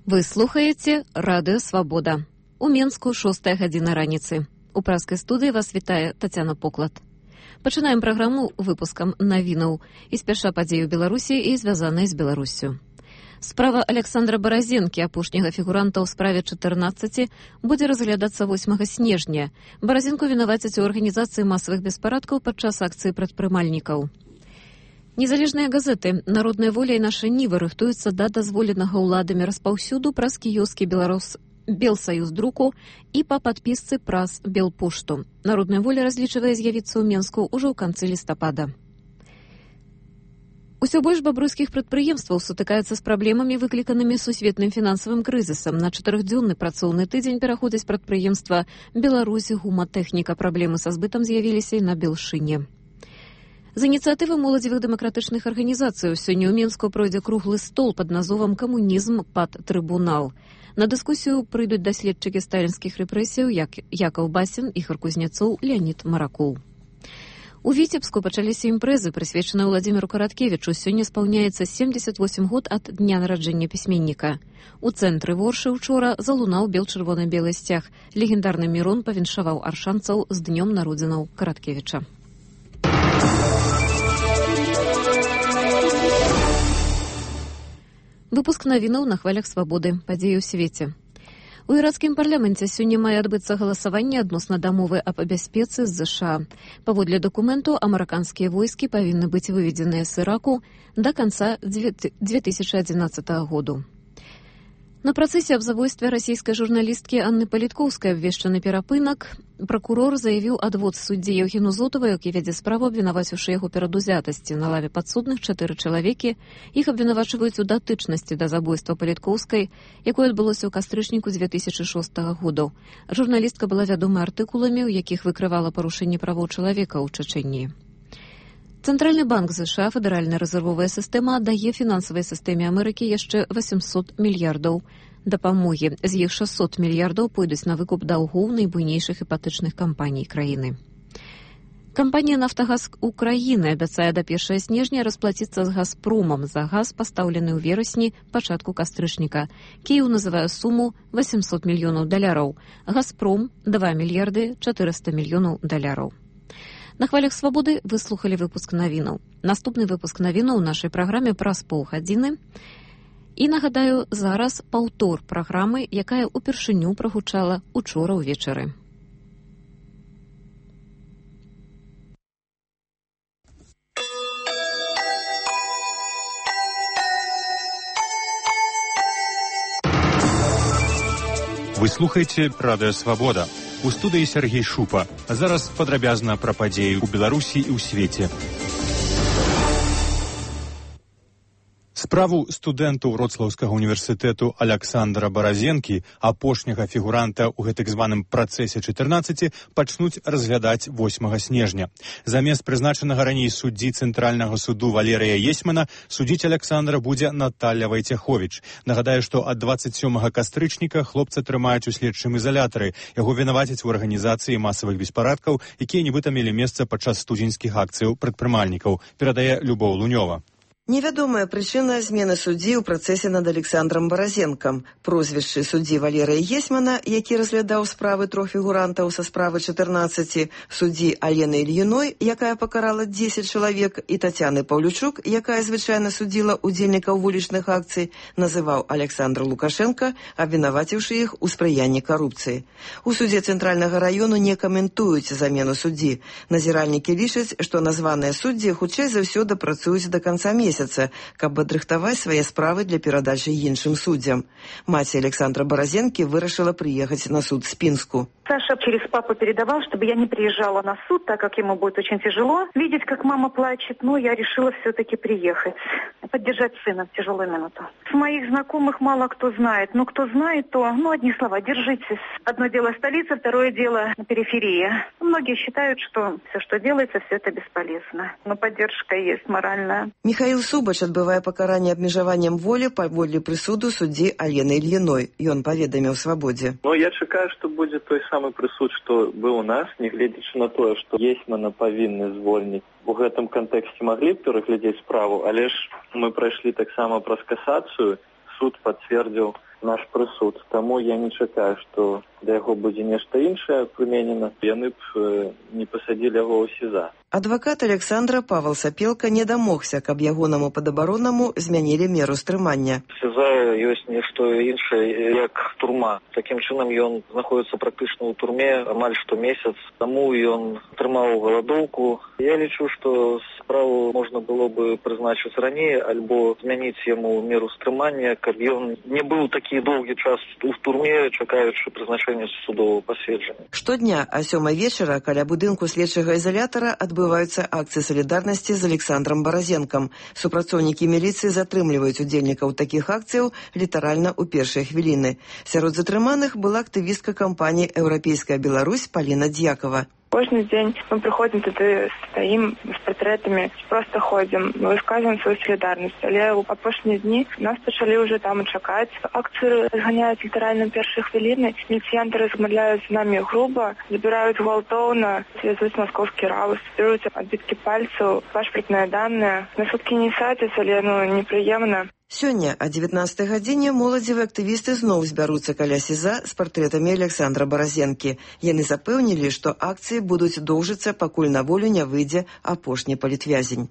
Вы слухаеце Радыё Свабода. У Менску 6 гадзіна раніцы. У праскай студыі вас вітае Тацяна Поклад. Пачынаем праграму выпускам навінаў і спяша падзею Беларусі і звязанай з Беларуссю. Справа Александра Баразенкі, апошняга фігуранта ў справе 14, будзе разглядацца 8 снежня. Баразенку вінавацяць у арганізацыі масавых беспарадкаў падчас акцыі прадпрымальнікаў. Незалежныя газеты «Народная воля» і «Наша Ніва» рыхтуюцца да дазволенага ўладамі распаўсюду праз кіёскі Белсаюз друку і па падпісцы праз Белпошту. «Народная воля» разлічвае з'явіцца ў Менску ўжо ў канцы лістапада. Усё больш бабруйскіх прадпрыемстваў сутыкаюцца з праблемамі, выкліканымі сусветным фінансавым крызісам. На 4-дзённы працоўны тыдзень пераходзіць прадпрыемства «Беларусь гуматэхніка». Праблемы са збытам з'явіліся і на Белшыне. З ініцыятывы моладзевых дэмакратычных арганізацый сёння ў Менску пройдзе круглы стол пад назовам «Камунізм пад трыбунал». На дыскусію прыйдуць даследчыкі сталінскіх рэпрэсіяў Якаў Басін, Ігар Кузнецоў, Леонід Маракул. У Віцебску пачаліся імпрэзы, прысвечаныя Владзіміру Караткевічу. Сёння спаўняецца 78 год ад дня нараджэння пісьменніка. У цэнтры Воршы учора залунаў бел-чырвона-белы сцяг. Легендарны Мірон павіншаваў аршанцаў з днём народзінаў Караткевіча. Выпуск навінаў на хвалях свабоды. Падзеі ў свеце. У іракскім парламенце сёння мае адбыцца галасаванне адносна дамовы аб бяспецы з ЗША. Паводле дакументу, амерыканскія войскі павінны быць выведзеныя з Іраку да канца 2011 году. На працэсе аб забойстве расійскай журналісткі Анны Паліткоўскай абвешчаны перапынак. Пракурор заявіў адвод суддзі Еўгену Зотаву, які вядзе справу, абвінаваціўшы яго перад узятасці. На лаве падсудных 4 чалавекі. Іх абвінавачваюць у датычнасці да забойства Паліткоўскай, якое адбылося ў кастрычніку 2006 году. Журналістка была вядома артыкуламі, у якіх выкрывала парушэнне правоў чалавека ў Чачэнні. Цэнтральны банк ЗША, федэральная рэзервовая сістэма, аддае фінансавай сістэме Амерыкі яшчэ 800 мільярдаў дапамогі. З іх 600 мільярдаў пойдуць на выкуп даўгоў найбуйнейшых іпатычных кампаній краіны. Кампанія «Нафтагаз Украіны» абяцае да 1 снежня расплаціцца з «Газпромам» за газ, пастаўлены ў верасні пачатку кастрычніка. Кіеў называе суму $800 мільёнаў. «Газпром» – 2 мільярды 400 мільёнаў долараў. На хвалях свабоды вы слухалі выпуск навінаў. Наступны выпуск навінаў у нашай праграме праз паўгадзіны. І нагадаю, зараз паўтор праграмы, якая ўпершыню прагучала учора ўвечары. Вы слухаеце Радыё Свабода. У студыі Сергей Шупа. А зараз падрабязна пра падзеі ў Беларусі і ў свеце. Справу студэнту Вроцлаўскага універсітэту Александра Баразенкі, апошняга фігуранта ў гэтак званым працэсе 14, пачнуць разглядаць 8 снежня. Замест прызначанага раней суддзі Цэнтральнага суду Валерыя Есьмана судзіць Александра будзе Наталля Вайцяховіч. Нагадаю, што ад 27 кастрычніка хлопца трымаюць у следчым ізалятары. Яго вінавацяць у арганізацыі масавых беспарадкаў, якія нібыта мелі месца падчас студзеньскіх акцыяў прадпрымальнікаў. Перадае Любоў Лунёва. Невядомая прычына змены суддзі ў працэсе над Александрам Баразенкам. Прозвішчы суддзі Валерыя Есьмана, які разглядаў справы 3 фігурантаў са справы 14, суддзі Алены Ільіной, якая пакарала 10 чалавек, і Тацяны Паўлючук, якая звычайна судзіла удзельнікаў вулічных акцый, называў Александр Лукашенко, абвінаваціўшы іх у спрыянні карупцыі. У судзе Цэнтральнага раёну не каментуюць замену суддзі. Назіральнікі лічаць, што названыя суддзі хутчэй за ўсё дапрацуюць да канца месяца, каб адрыхтаваць свае справы для перадачы іншым суддзям. Маці Александра Баразенкі вырашыла приехать на суд в Пинску. Саша через папу передавал, чтобы я не приезжала на суд, так как ему будет очень тяжело. Видеть, как мама плачет, но я решила все-таки приехать, поддержать сына в тяжелую минуту. С моих знакомых мало кто знает, но кто знает, то, одни слова, держитесь. Одно дело столица, второе дело периферия. Многие считают, что все, что делается, все это бесполезно. Но поддержка есть моральная. Михаил Субач адбывае пакаранне абмежаваннем волі паводле прысуду суддзі Алены Ільіной. Ён паведаміў Свабодзе. Я чакаю, што будзе той самы прысуд, што быў у нас, нягледзячы на тое, што Есьмана павінны звольніць. У гэтым кантэксце маглі б пераглядзець справу, але ж мы прайшлі таксама праз касацыю. суд пацвердзіў наш прысуд. Таму я не чакаю, што да яго будзе нешта іншае прыменена. Яны б не пасадзілі яго ў СІЗА. Адвакат Александра Павел Сапелка не дамогся, каб ягонаму падабаронаму змянілі меру стрымання. СІЗА ёсць нешто іншае, як турма. Такім чынам ён знаходзіцца практычна ў турме амаль што месяц. Таму ён атрымаў галадоўку. Я лічу, што справу можна было бы прызначыць раней альбо змяніць яму меру стрымання, каб ён не быў такі доўгі час у турме, чакаючы прызначэння судового паседжання. Штодня а 7 вечара каля будынку следчага ізалятара адбываюцца акцыі салідарнасці з Александром Баразенкам. Супрацоўнікі міліцыі затрымліваюць удзельнікаў такіх акцыяў літаральна ў першыя хвіліны. Сярод затрыманых была актывістка кампаніі «Еўрапейская Беларусь» Паліна Дьякова. Кожны дзень мы прыходзім туды, стаім з партрэтамі, просто ходзім, высказваем сваю салідарнасць. Але ў апошнія дні нас пачалі ўжо там чакаць. Акцыю разганяюць літаральна першыя хвіліны. Міліцыянты размаўляюць з намі груба, забіраюць гвалтоўна, звязуць маскоўскі раус, беруць адбіткі пальцаў, пашпартныя даныя. На суткі не садзяць, але непрыемна. Сёння о 19 гадзіне моладзевыя актывісты зноў збяруцца каля СІЗА з партрэтамі Александра Баразенкі. Яны запэўнілі, што акцыі будуць доўжыцца, пакуль на волю не выйдзе апошні палітвязень.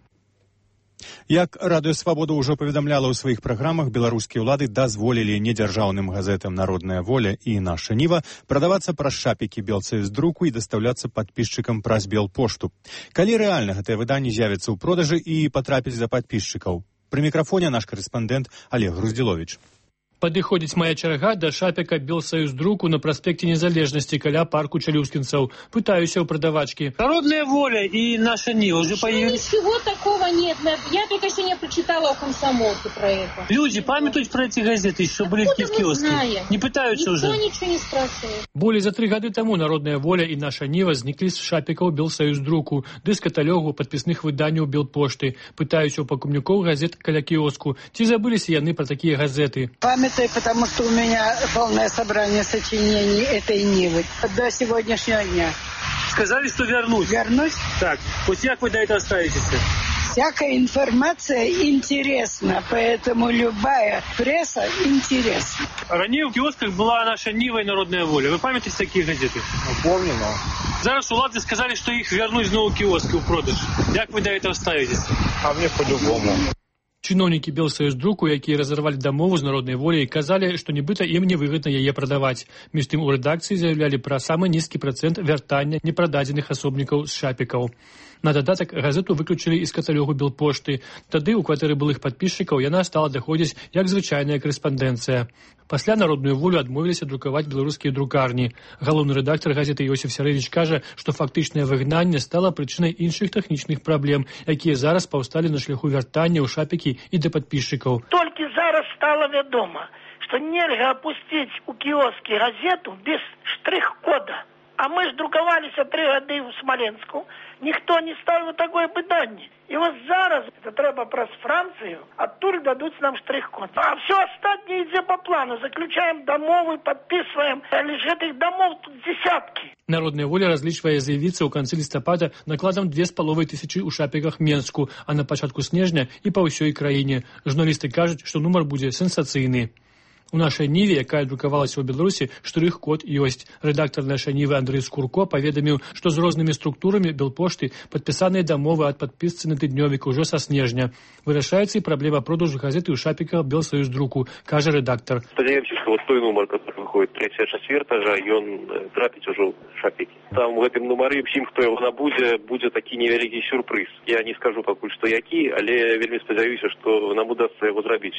Як Радыё Свабода ўжо паведамляла ў сваіх праграмах, беларускія ўлады дазволілі недзяржаўным газетам «Народная воля» і «Наша Ніва» прадавацца праз шапікі белцы з друку і дастаўляцца падпісчыкам праз Белпошту. Калі рэальна гэтыя выданні з'явяцца ў продажы і патрапіць да падпісчыкаў? Пры мікрафоне наш карэспандэнт Олег Груздзіловіч. Падыходзіць моя чарга да шапіка Белсаюздруку на праспекце Незалежнасці каля парку Чалюскінцаў. Пытаюся ў прадавачкі. «Народная воля» и «Наша Нива» уже появились. Ничего такого нет. Я только сегодня прочитала о комсомолке про это. Люди памятуют про эти газеты, что были в киоске. Не пытаются Никто уже. ничего не спрашивает. Болей за 3 гады таму «Народная воля» і «Наша Ніва» зніклі з шапікаў Белсаюздруку, ды з каталогу падпісных выданняў Белпошты. Пытаюся ў пакупнікоў газет каля кіоску. Ці забыліся яны пра такія газеты? Потому что у меня полное собрание сочинений этой Нивы до сегодняшнего дня. Сказали, что вернуть. Вернуть? Так, вот как вы до этого ставитесь? Всякая информация интересна, поэтому любая пресса интересна. Ранее в киосках была «Наша Нива» и «Народная воля». Вы помните такие газеты? Помню, но... Зараз улады сказали, что их вернуть знову в киоски в продаж. Как вы до этого ставитесь? А мне по-любому. Чыноўнікі Белсаюздруку, якія разарвалі дамову з «Народнай воляй», казалі, што нібыта ім невыгадна яе прадаваць. Між тым у рэдакцыі заявлялі пра самы нізкі працэнт вяртання непрададзеных асобнікаў з шапікаў. На дадатак газету выключылі з каталогу Белпошты. Тады ў кватэры былых падпісчыкаў яна стала даходзіць як звычайная карэспандэнцыя. Пасля «Народную волю» адмовіліся друкаваць беларускія друкарні. Галоўны рэдактар газеты Йосиф Сярэвіч кажа, што фактычнае выгнанне стала прычынай іншых тэхнічных праблем, якія зараз паўсталі на шляху вяртання ў шапікі і да падпісчыкаў. Толькі зараз стала вядома, што нельга апусціць у кіоскі газету без штрых-кода. А мы ж друкаваліся 3 гады ў Смаленску. Ніхто не ставіў такое пытанне. І вось зараз это трэба праз Францыю, адтуль дадуць нам штрых-код. А все астатняе ідзе по плану. Заключаем дамовы, подписываем. Але ж гэтых дамов тут десяткі. «Народная воля» разлічвае заявіцца ў канцы лістапада накладам 2500 у шапіках Менску, а на пачатку снежня і па ўсёй краіне. Журналісты кажуць, што нумар будзе сенсацыйны. У «Нашай Ніве», якая друкавалася ў Беларусі, штрых-код ёсць. Рэдактар «Нашай Нівы» Андрэй Скурко паведаміў, што з рознымі структурамі Белпошты падпісаныя дамовы ад падпісцы на тыднёвік ужо са снежня. Вырашаецца і праблема продажу газеты ў шапіках Белсаюздруку, кажа рэдактар. Спадзяёмся, што вот той нумар, который выходит 3-4, ён трапіць ужо ў шапікі. Там у гэтым нумары всім, хто яго набудзе, будзе такі невялікі сюрпрыз. Я не скажу пакуль што які, але вельмі спадзяюся, што нам удасца яго зрабіць.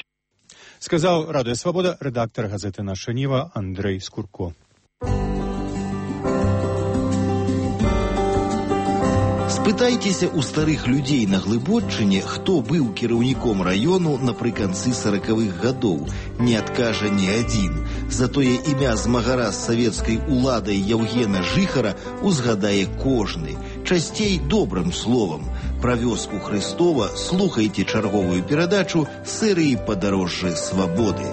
Сказаў Радыё Свабода рэдактар газеты «Наша Ніва» Андрэй Скурко. Спытайцеся ў старых людзей на Глыбоччыне, хто быў кіраўніком раёну напрыканцы 40-х гадоў. Не адкажа ні адзін. Затое імя змагара з савецкай уладай Яўгена Жыхара узгадае кожны. Часцей добрым словам. Пра вёску Хрыстова слухайце чарговую перадачу серыі «Падарожжы свабоды».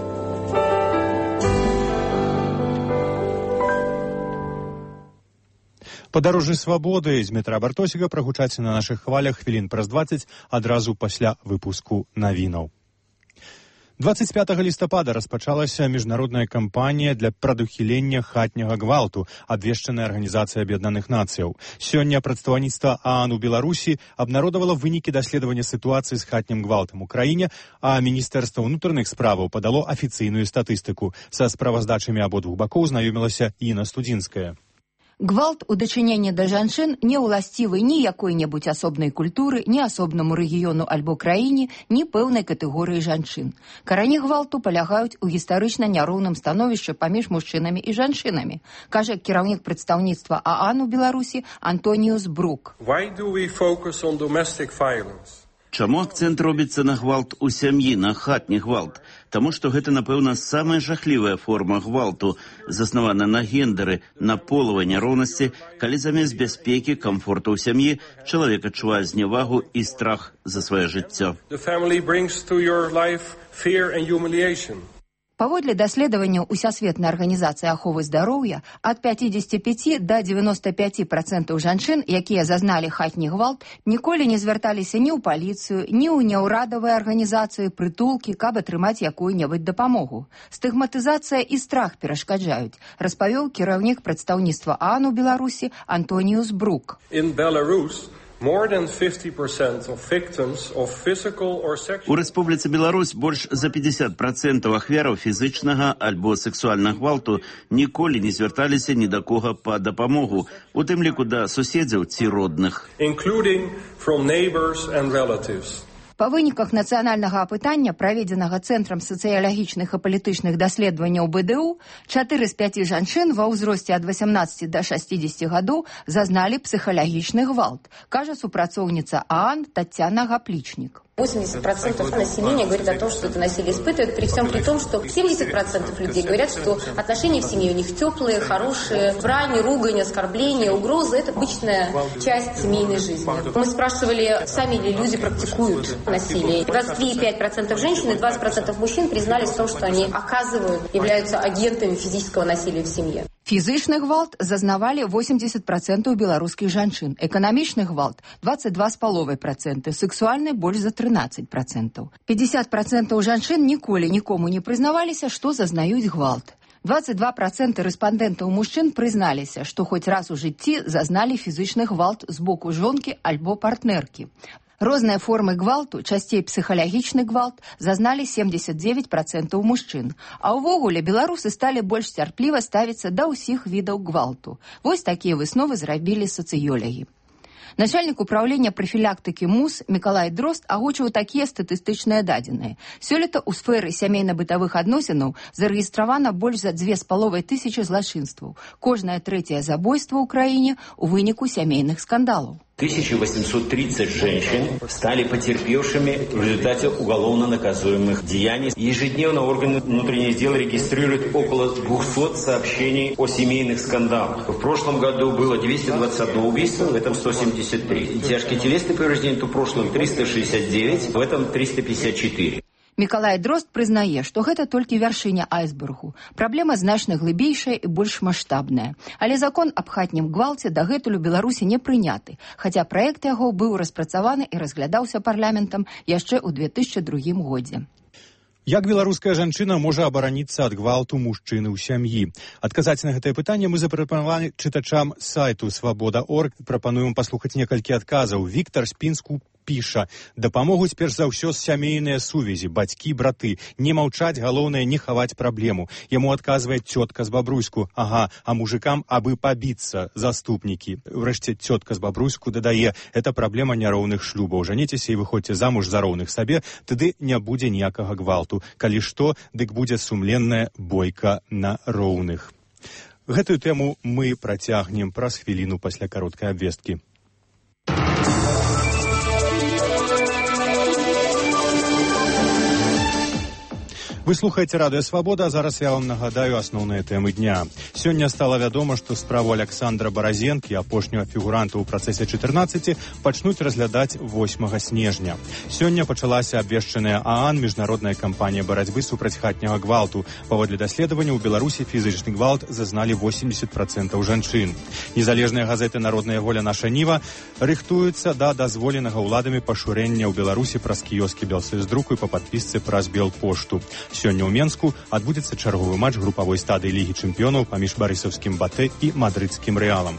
«Падарожжы свабоды» з Дмітра Бартосіка прагучаць на нашых хвалях хвілін праз 20 адразу пасля выпуску навінаў. 25 лістапада распачалася міжнародная кампанія для прадухілення хатняга гвалту, абвешчаная Арганізацыя Аб'яднаных Нацыяў. Сёння прадстаўніцтва ААН у Беларусі абнародавала вынікі даследавання сітуацыі з хатнім гвалтам у краіне, а Міністэрства ўнутраных справаў падало афіцыйную статыстыку. Са справаздачамі абодвух бакоў знаёмілася Інна Студзінская. Гвалт у дачыненні да жанчын не ўласцівы ні якой-небудзь асобнай культуры, ні асобнаму рэгіёну альбо краіне, ні пэўнай катэгорыі жанчын. Карані гвалту палягаюць у гістарычна няроўным становішчы паміж мужчынамі і жанчынамі, кажа кіраўнік прадстаўніцтва ААН у Беларусі Антоніус Брук. Why do we focus on domestic violence? Чаму акцэнт робіцца на гвалт у сям'і, на хатні гвалт? Таму што гэта, напэўна, самая жахлівая форма гвалту, заснавана на гендары, на полавай няроўнасці, калі замест бяспекі, камфорту ў сям'і чалавек адчувае знявагу і страх за сваё жыццё. The family brings to your life fear and humiliation. Паводле даследаванняў Усесветнай арганізацыі аховы здароўя, ад 55 да 95% жанчын, якія зазналі хатні гвалт, ніколі не звярталіся ні ў паліцыю, ні ў няўрадавыя арганізацыі, прытулкі, каб атрымаць якую-небудзь дапамогу. Стыгматызацыя і страх перашкаджаюць, распавёў кіраўнік прадстаўніцтва ААН у Беларусі Антоніус Брук. In Belarus, more than 50% of victims of physical or sexual... У Рэспубліцы Беларусь больш за 50% ахвяраў фізычнага альбо сексуальнага гвалту ніколі не звярталіся ні да кога па дапамогу, у тым ліку да суседзяў ці родных. Including from neighbors and relatives. Па выніках нацыянальнага апытання, праведзенага Цэнтрам сацыялагічных і палітычных даследаванняў БДУ, 4 з 5 жанчын ва ўзросце ад 18 да 60 гадоў зазналі псіхалагічны гвалт, кажа супрацоўніца ААН Татьяна Гаплічнік. 80% населения говорит о том, что это насилие испытывает, при всем при том, что 70% людей говорят, что отношения в семье у них теплые, хорошие, брань, ругань, оскорбления, угрозы – это обычная часть семейной жизни. Мы спрашивали, сами ли люди практикуют насилие. 23,5% женщин и 20% мужчин признались в том, что они оказывают, являются агентами физического насилия в семье. Фізычны гвалт зазнавалі 80% беларускіх жанчын, эканамічны гвалт 22,5%, сексуальны больш за 13%. 50% жанчын ніколі нікому не прызнаваліся, што зазнаюць гвалт. 22% рэспандэнтаў мужчын прызналіся, што хоць раз у жыцці зазналі фізычны гвалт з боку жонкі альбо партнеркі. Розныя формы гвалту, часцей псіхалагічны гвалт, зазналі 79% мужчын. А ўвогуле беларусы сталі больш цярпліва ставіцца да ўсіх відаў гвалту. Вось такія высновы зрабілі сацыёлагі. Начальнік управлення прафілактыкі МУС Мікалай Дрозд агучыў такія статыстычныя дадзеныя. Сёлета ў сферы сямейна-бытавых адносінаў зарэгістравана больш за 2500 злачынстваў. Кожнае трэцяе забойства ў краіне ў выніку сямейных скандалаў. 1830 женщин стали потерпевшими в результате уголовно наказуемых деяний. Ежедневно органы внутренних дел регистрируют около 200 сообщений о семейных скандалах. В прошлом году было 221 убийство, в этом 173. Тяжкие телесные повреждения в прошлом 369, в этом 354. Мікалай Дрозд прызнае, што гэта толькі вяршыня айсбергу. Праблема значна глыбейшая і больш маштабная. Але закон аб хатнім гвалце дагэтуль у Беларусі не прыняты, хаця праект яго быў распрацаваны і разглядаўся парламентам яшчэ ў 2002 годзе. Як беларуская жанчына можа абараніцца ад гвалту мужчыны ў сям'і? Адказаць на гэтае пытанне мы запрапанавалі чытачам сайту «Свабода.орг». Прапануем паслухаць некалькі адказаў. Віктар Спінску піша: дапамогуць перш за ўсё сямейныя сувязі, бацькі, браты. Не маўчаць, галоўнае не хаваць праблему. Яму адказвае цётка з Бабруйску: ага, а мужикам абы пабіцца, заступнікі. Урэшце цётка з Бабруйску дадае: это праблема няроўных шлюбаў. Жаніцеся і выходзьце замуж за роўных сабе, тады не будзе ніякага гвалту. Калі што, дык будзе сумленная бойка на роўных. Гэтую тэму мы працягнем праз хвіліну пасля кароткай абвесткі. Вы слухаеце радыё Свабода, а зараз я вам нагадаю асноўныя тэмы дня. Сёння стала вядома, што справу Александра Баразенкі, апошняга фігуранта ў працэсе 14, пачнуць разглядаць 8 снежня. Сёння пачалася абвешчаная ААН, міжнародная кампанія барацьбы супраць хатняга гвалту. Паводле даследавання, ў Беларусі фізічны гвалт зазналі 80% жанчын. Незалежная газета «Народная воля. Наша Ніва» рыхтуецца да дазволенага ўладамі пашырэння ў Беларусі праз кіёскі Белсоюздруку і па падпісцы праз Белпошту. Сёння ў Менску адбудзецца чарговы матч групавой стадыі Лігі чэмпіёнаў паміж барысаўскім «Батэ» і мадрыдскім «Рэалам».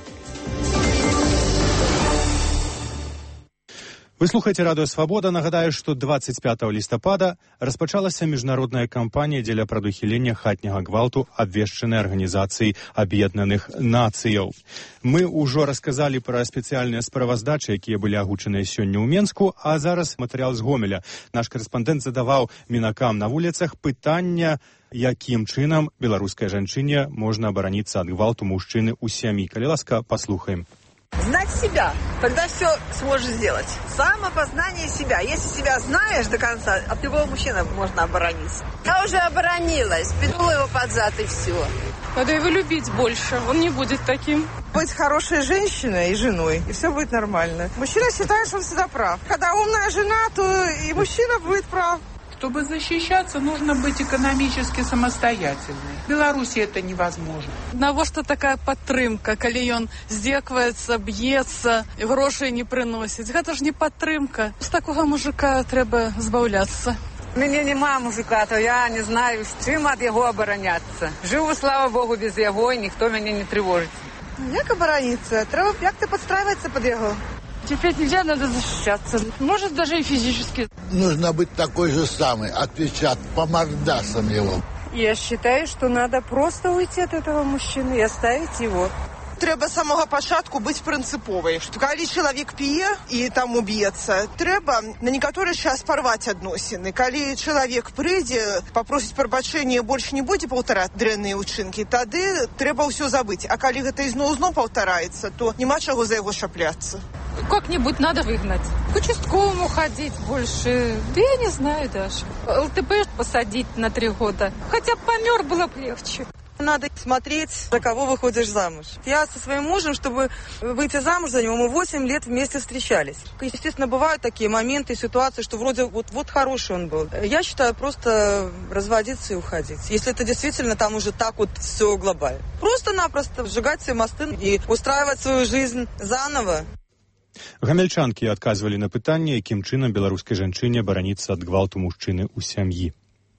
Вы слухаеце радыё Свабода. Нагадаю, што 25 лістапада распачалася міжнародная кампанія дзеля прадухілення хатняга гвалту, абвешчанай арганізацыяй Аб'яднаных Нацыяў. Мы ўжо расказалі пра спецыяльныя справаздачы, якія былі агучаныя сёння ў Менску, а зараз матэрыял з Гомеля. Наш карэспандэнт задаваў мінакам на вуліцах пытання, якім чынам беларускай жанчыне можна абараніцца ад гвалту мужчыны ў сям'і. Калі ласка, паслухаем. Знать себя, тогда все сможешь сделать. Самопознание себя. Если себя знаешь до конца, от любого мужчины можно оборониться. Я уже оборонилась, пнула его под зад и все. Надо его любить больше, он не будет таким. Быть хорошей женщиной и женой, и все будет нормально. Мужчина считает, что он всегда прав. Когда умная жена, то и мужчина будет прав. Чтобы защищаться, нужно быть экономически самостоятельной. В Беларуси это невозможно. Навошта такая падтрымка, калі ён здзекваецца, б'ецца, грошай не прыносіць. Гэта ж не падтрымка. З такога мужика трэба збаўляцца. У мяне няма мужика, то я не знаю, чым ад яго абараняцца. Жыву, слава Богу, без яго, і ніхто мяне не трывожыць. Як абараніцца? Трэба як-то подстраиваться под яго. Теперь нельзя, надо защищаться. Может, даже и физически. Нужно быть такой же самой, отвечать по мордасам его. Я считаю, что надо просто уйти от этого мужчины и оставить его. Трэба з самого пачатку быць прынцыповай. Калі чалавек п'е і там уб'ецца, трэба на некаторы час парваць адносіны. Калі чалавек прыйдзе, папросіць прабачэння, больш не будзе паўтараць дрэнныя ўчынкі, тады трэба ўсё забыць. А калі гэта ізноў паўтараецца, то няма чаго за яго шапляцца. Как-нибудь надо выгнать. К участковому ходить больше. Да я не знаю даже. ЛТП посадить на 3 года. Хотя бы помер, было бы легче. Надо смотреть, за кого выходишь замуж. Я со своим мужем, чтобы выйти замуж за него, мы 8 лет вместе встречались. Естественно, бывают такие моменты, ситуации, что вроде вот хороший он был. Я считаю, просто разводиться и уходить. Если это действительно там уже так вот все глобально. Просто-напросто сжигать все мосты и устраивать свою жизнь заново. Гамельчанкі адказвалі на пытанне, якім чынам беларускай жанчыне абараніцца ад гвалту мужчыны ў сям'і.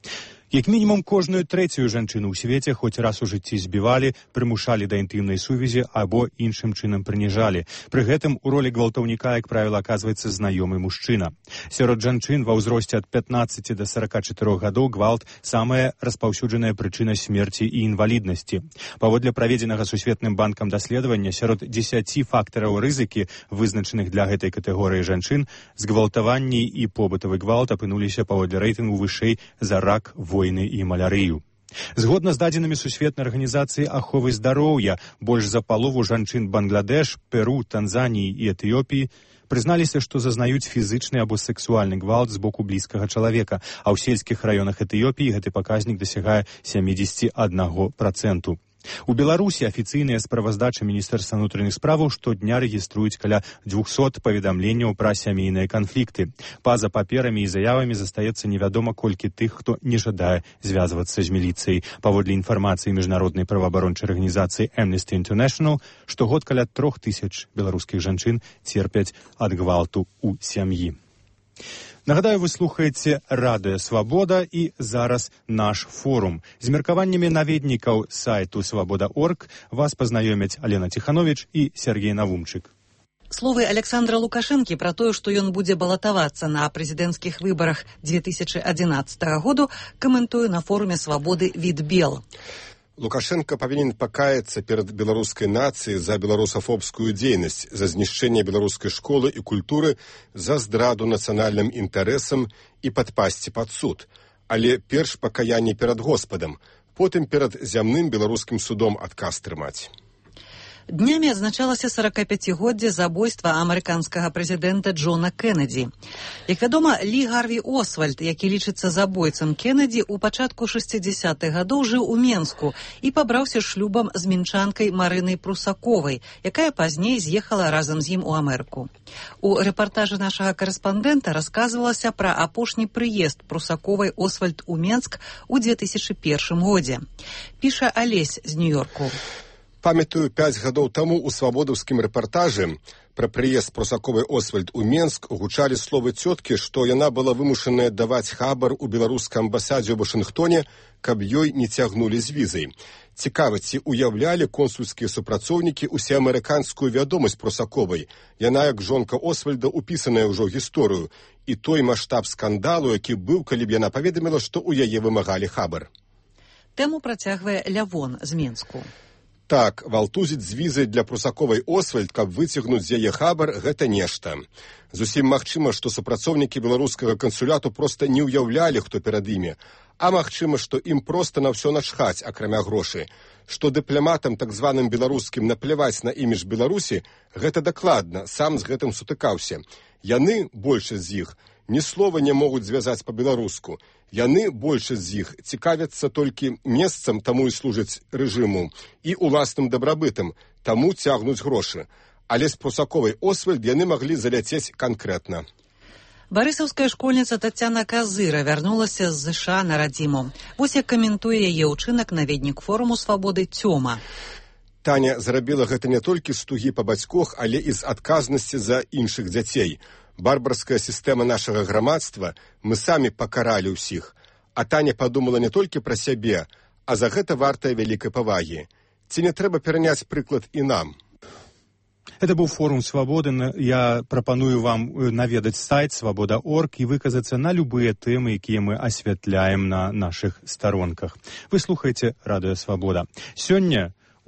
Як мінімум, кожную трэцюю жанчыну ў свеце хоць раз у жыцці збівалі, прымушалі да інтымнай сувязі або іншым чынам прыніжалі. Пры гэтым у ролі гвалтаўніка, як правіла, аказваецца знаёмы мужчына. Сярод жанчын ва ўзросце ад 15 да 44 гадоў гвалт – самая распаўсюджаная прычына смерці і інваліднасці. Паводле праведзенага Сусветным банкам даследавання, сярод 10 фактараў рызыкі, вызначаных для гэтай катэгорыі жанчын, згвалтаванні і побытавы гвалт апынуліся паводле рэйтынгу вышэй за рак, войны і малярыю. Згодна з дадзенымі Сусветнай арганізацыі аховы здароўя, больш за палову жанчын Бангладеш, Перу, Танзаніі і Этыёпіі прызналіся, што зазнаюць фізычны або сексуальны гвалт з боку блізкага чалавека, а ў сельскіх раёнах Этыёпіі гэты паказнік дасягае 71%. У Беларусі афіцыйныя справаздачы Міністэрства ўнутраных справаў штодня рэгіструюць каля 200 паведамленняў пра сямейныя канфлікты. Па-за паперамі і заявамі застаецца невядома колькі тых, хто не жадае звязвацца з міліцыяй. Паводле інфармацыі міжнароднай праваабарончай арганізацыі Amnesty International, штогод каля 3000 беларускіх жанчын церпяць ад гвалту ў сям'і. Нагадаю, вы слухаеце радыё Свабода і зараз наш форум. З меркаваннямі наведнікаў сайту свабода.орг вас пазнаёмяць Алена Тиханович і Сергей Навумчык. Словы Александра Лукашэнкі пра тое, што ён будзе балатавацца на прэзідэнцкіх выбарах 2011 году, каментуе на форуме Свабоды Відбел. Лукашенко павінен пакаяцца перад беларускай нацыяй за беларусафобскую дзейнасць, за знішчэнне беларускай школы і культуры, за здраду нацыянальным інтарэсам і падпасці пад суд. Але перш пакаянне перад Господам, потым перад зямным беларускім судом адказ трымаць. Днямі адзначалася 45-годдзе забойства амерыканскага прэзідэнта Джона Кеннеді. Як вядома, Лі Гарві Освальд, які лічыцца забойцам Кеннеді, у пачатку 60-х гадоў жыў у Менску і пабраўся шлюбам з мінчанкай Марынай Прусаковай, якая пазней з'ехала разам з ім у Амерыку. У рэпартажы нашага карэспандэнта расказвалася пра апошні прыезд Прусаковай Освальд у Менск у 2001 годзе. Піша Алесь з Нью-Йорку. Памятаю, 5 гадоў таму ў свабодаўскім рэпартажы пра прыезд Прусаковай Освальд у Менск гучалі словы цёткі, што яна была вымушаная даваць хабар у беларускай амбасадзе ў Вашынгтоне, каб ёй не цягнулі з візай. Цікава, ці уяўлялі консульскія супрацоўнікі усеамерыканскую вядомасць Прусаковай. Яна, як жонка Освальда, упісаная ўжо ў гісторыю, і той маштаб скандалу, які быў, калі б яна паведаміла, што ў яе вымагалі хабар. Тэму працягвае Лявон з Менску. Так, валтузіць з візай для Прусаковай Освальд, каб выцягнуць з яе хабар, гэта нешта. Зусім магчыма, што супрацоўнікі беларускага кансуляту проста не ўяўлялі, хто перад імі, а магчыма, што ім проста на ўсё начхаць, акрамя грошай. Што дыпламатам так званым беларускім напляваць на імідж Беларусі, гэта дакладна, сам з гэтым сутыкаўся. Яны, большасць з іх, ні слова не могуць звязаць па-беларуску. Яны, большасць з іх, цікавяцца толькі месцам, таму і служаць рэжыму, і уласным дабрабытам, таму цягнуць грошы. Але з Прусаковай Освальд яны маглі заляцець канкрэтна. Барысаўская школьніца Тацяна Казыра вярнулася з ЗША на радзіму. Вось як каментуе яе ўчынак наведнік форуму свабоды Цёма. Таня зрабіла гэта не толькі з тугі па бацьках, але і з адказнасці за іншых дзяцей. Барбарская сістэма нашага грамадства, мы самі пакаралі ўсіх. А Таня падумала не толькі пра сябе, а за гэта вартая вялікай павагі. Ці не трэба пераняць прыклад і нам? Это быў форум «Свабоды». Я прапаную вам наведаць сайт «Свабода.орг» і выказацца на любыя тэмы, якія мы асвятляем на нашых старонках. Вы слухаеце Радыё Свабода. Сёння у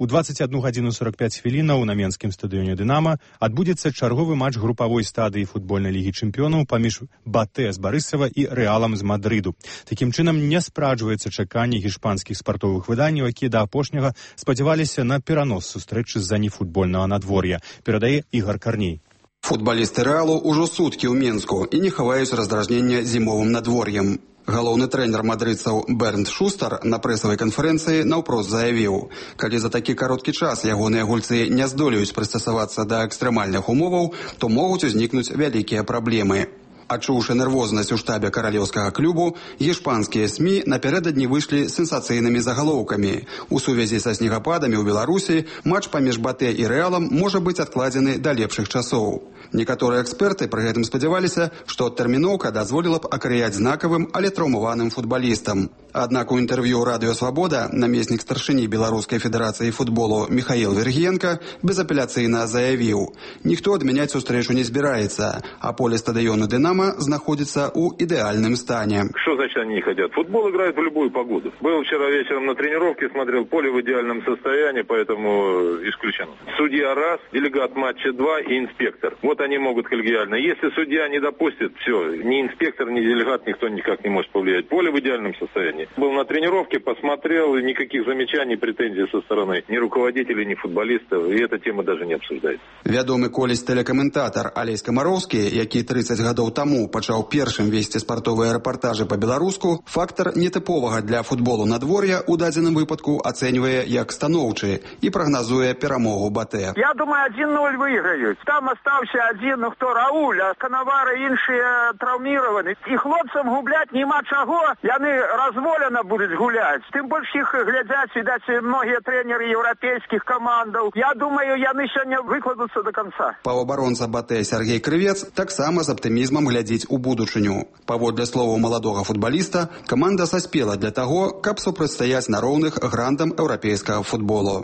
21:45 на менскім стадыёне «Дынама» адбудзецца чарговы матч групавой стадыі футбольнай лігі чэмпіёнаў паміж «Батэ» з Барысава і «Рэалам» з Мадрыду. Такім чынам не спраджваецца чаканне гішпанскіх спартовых выданняў, якія да апошняга спадзяваліся на перанос сустрэчы з-за нефутбольнага надвор'я. Перадае Ігар Карней. Футбалісты «Рэалу» ўжо суткі ў Менску і не хаваюць раздражнення зімовым надвор'ем. Галоўны трэнер мадрыдцаў Бернт Шустар на прэсавай канферэнцыі наўпрост заявіў, калі за такі кароткі час ягоныя гульцы не здолеюць прыстасавацца да экстрэмальных умоваў, то могуць узнікнуць вялікія праблемы. Адчуўшы нервознасць у штабе каралеўскага клубу, гішпанскія СМІ напярэдадні выйшлі з сенсацыйнымі загалоўкамі. У сувязі са снегападамі ў Беларусі матч паміж Батэ і Рэалам можа быць адкладзены да лепшых часоў. Некаторыя эксперты пры гэтым спадзяваліся, што адтэрміноўка дазволіла б акрыяць знакавым, але траўмаваным футбалістам. Аднак у інтэрв'ю Радыё Свабода намеснік старшыні Беларускай федэрацыі футболу Михаил Вергиенко безапеляцыйна заявіў: «Ніхто адмяняць сустрэчу не збіраецца, а поле стадыёну «Динамо» находится у идеальном стане». Что значит они не хотят? Футбол играет в любую погоду. Был вчера вечером на тренировке, смотрел, поле в идеальном состоянии, поэтому исключено. Судья раз, делегат матча 2 и инспектор. Вот они могут коллегиально. Если судья не допустит, все, ни инспектор, ни делегат, никто никак не может повлиять. Поле в идеальном состоянии. Был на тренировке, посмотрел, и никаких замечаний, претензий со стороны ни руководителей, ни футболистов, и эта тема даже не обсуждается. Вядомы колись телекаментатор Алесь Камароўскі, які 30 гадоў таму пачаў першым весці спартовыя рэпартажы па-беларуску, фактар нетыповага для футболу надвор'я ў дадзеным выпадку ацэньвае як станоўчы і прагназуе перамогу Батэ. Я думаю, 1-0 выйграюць. Там астаўся адзін, ну хто, Рауль, а Канавара іншыя траўміраваны. І хлопцам губляць няма чаго, яны разволена будуць гуляць. Тым больш іх глядзяць, відаць, многія трэнеры еўрапейскіх камандаў. Я думаю, яны сёння выкладуцца до конца. Паўабаронца Батэ Сергей Крывец таксама з аптымізмам глядзіць у будучыню. Паводле словаў маладога футбаліста, каманда саспела для таго, каб супрацьстаяць на роўных грандам еўрапейскага футболу.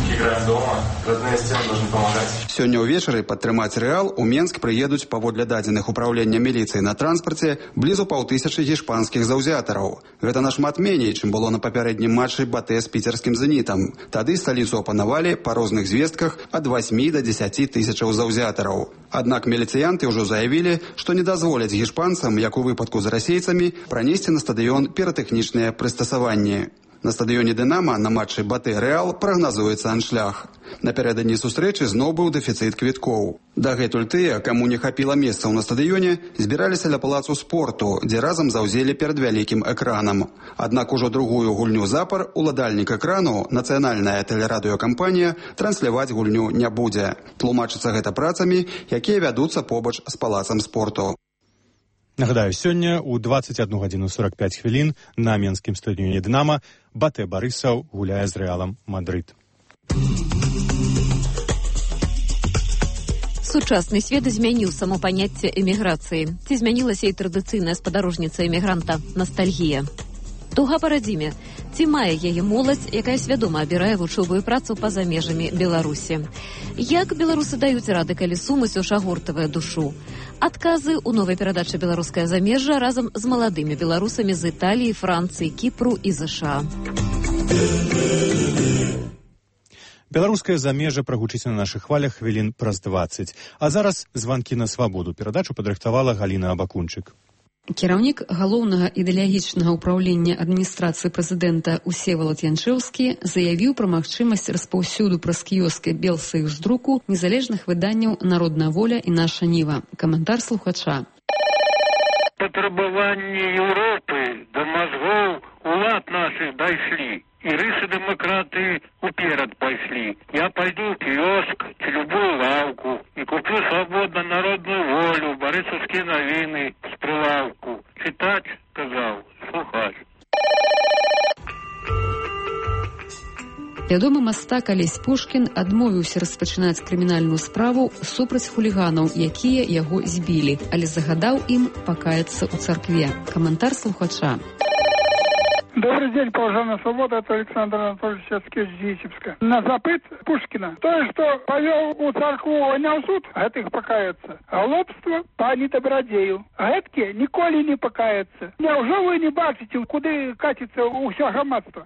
Сёння ўвечары падтрымаць Рэал у Менск прыедуць паводле дадзеных управлення міліцыі на транспарце блізу 500 гішпанскіх заўзятараў. Гэта нашмат меней, чым было на папярэднім матчы Батэ з піцерскім «Зенітам». Тады сталіцу апанавалі па розных звестках ад 8 до 10 тысячаў заўзятараў. Аднак міліцыянты ўжо заявілі, што не дазволяць гішпанцам, як у выпадку з расейцамі, пранесці на стадыён піратэхнічныя прыстасаванні. На стадыёне «Дынама» на матчы «Батэ-Рэал» прагназуецца аншлаг. Напярэдадні сустрэчы зноў быў дэфіцыт квіткоў. Дагэтуль тыя, каму не хапіла месцаў на стадыёне, збіраліся ля палацу спорту, дзе разам заўзелі перад вялікім экранам. Аднак ужо другую гульню запар уладальнік экрану, нацыянальная тэлерадыёкампанія, трансляваць гульню не будзе. Тлумачыцца гэта працамі, якія вядуцца побач з палацам спорту. Нагадаю, сёння ў 21:45 на менскім стадыёне «Дынама» Батэ Барысаў гуляе з «Рэалам Мадрыд». Сучасны свет змяніў само паняцце эміграцыі. Ці змянілася і традыцыйная спадарожніца эмігранта – ностальгія. Туга па радзіме. Ці мае яе моладзь, якая свядома абірае вучобу і працу па-за межамі Беларусі? Як беларусы даюць рады, калі сум усё ж агортвае душу? Адказы ў новай перадачы «Беларускае замежжа» разам з маладымі беларусамі з Італіі, Францыі, Кіпру і ЗША. Беларускае замежжа прагучыць на нашых хвалях хвілін праз 20. А зараз званкі на свабоду. Перадачу падрыхтавала Галіна Абакунчык. Кіраўнік галоўнага ідэалагічнага ўпраўлення адміністрацыі прэзідэнта Усевалад Янчэўскі заявіў пра магчымасць распаўсюду праз кіёскі Белсаюздруку незалежных выданняў «Народная воля» і «Наша Ніва». Каментар слухача. Патрабаванні Еўропы да мазгоў улад нашых дайшлі. І рысы дэмакраты уперад пайшлі. Я пайду ў кіёск ці любую лаўку і куплю свабодна «Народную волю», барысаўскія навіны з прылаўку. Чытаць, казаў, слухаць. Вядомы мастак Алесь Пушкін адмовіўся распачынаць крымінальную справу супраць хуліганаў, якія яго збілі, але загадаў ім пакаяцца ў царкве. Каментар слухача. Добрый день, положенная свобода, это Александр Анатольевич Чацкевич из Витебска. На запыт Пушкина. То, что повел у царкву, а не в суд, а это их покаяться. А лобство пани добродею. А это ніколи не покаяться. Неужели вы не бачите, куды катится усё громадство?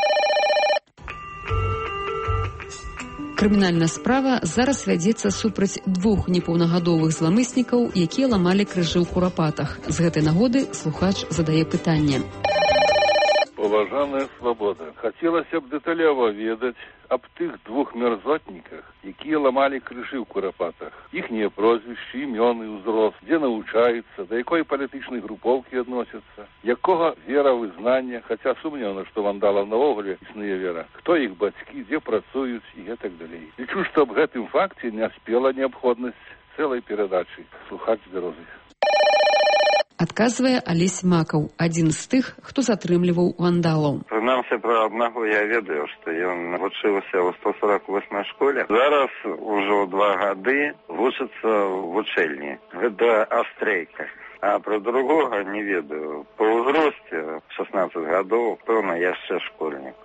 Крымінальная справа зараз вядзецца супраць 2 непаўнагадовых зламыснікаў, якія ламалі крыжы ў курапатах. З гэтай нагоды слухач задае пытанне. Уважаная свобода, хацелася б дэталёва ведаць аб тых 2 мерзотніках, якія ламалі крыжы ў курапатах. Іхнія прозвішчы, імёны, узрост, дзе навучаюцца, да якой палітычнай групоўкі адносяцца, якога веравызнання, хаця сумнеўна, што вандалаў навогуле існуе вера, хто іх бацькі, дзе працуюць і гэтак далей. Лічу, што аб гэтым факце не спела неабходнасць цэлай перадачы. Слухаць здоровых. Адказвае Алесь Макаў, адзін з тых, хто затрымліваў вандалаў. Прынамсі, пра аднаго я ведаю, што ён вучыўся ў 148-й школе. Зараз ужо 2 гады вучыцца ў вучэльні. Гэта астрейка. А пра другога не ведаю. Па ўзросце 16 гадоў, пэўна, яшчэ школьнік.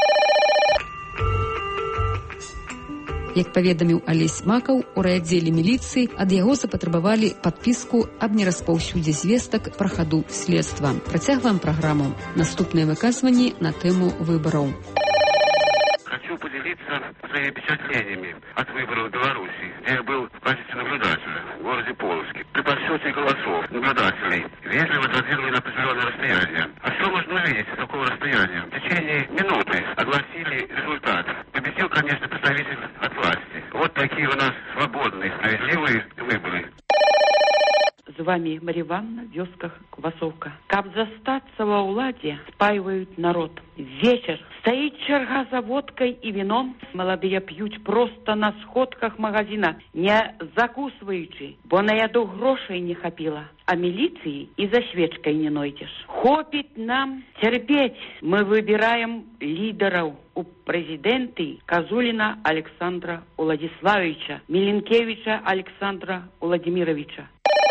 Як паведаміў Алесь Макаў, у райаддзеле міліцыі ад яго запатрабавалі падпіску аб нераспаўсюдзе звестак пра хаду следства. Працягваем праграму. Наступныя выказванні на тэму выбараў. Хочу поделиться своими впечатлениями от выборов в Беларуси, где я был в качестве наблюдателя в городе Полоцке. При подсчете голосов наблюдателей вежливо отодвинули на определенное расстояние. А что можно увидеть с такого расстояния? В течение минуты огласили результат. Победил, конечно, представитель от власти. Вот такие у нас свободные, справедливые выборы. З вами Мария Ивановна, вёска Квасовка. Каб застаться во уладе, спаивают народ. Вечер. Стоит черга за водкой и вином. Молодые пьют просто на сходках магазина, не закусываючи, бо на яду грошей не хапила. А милиции и за свечкой не нойдешь. Хопит нам терпеть. Мы выбираем лидеров. У президенты Козулина Александра Владиславовича, Миленкевича Александра Владимировича.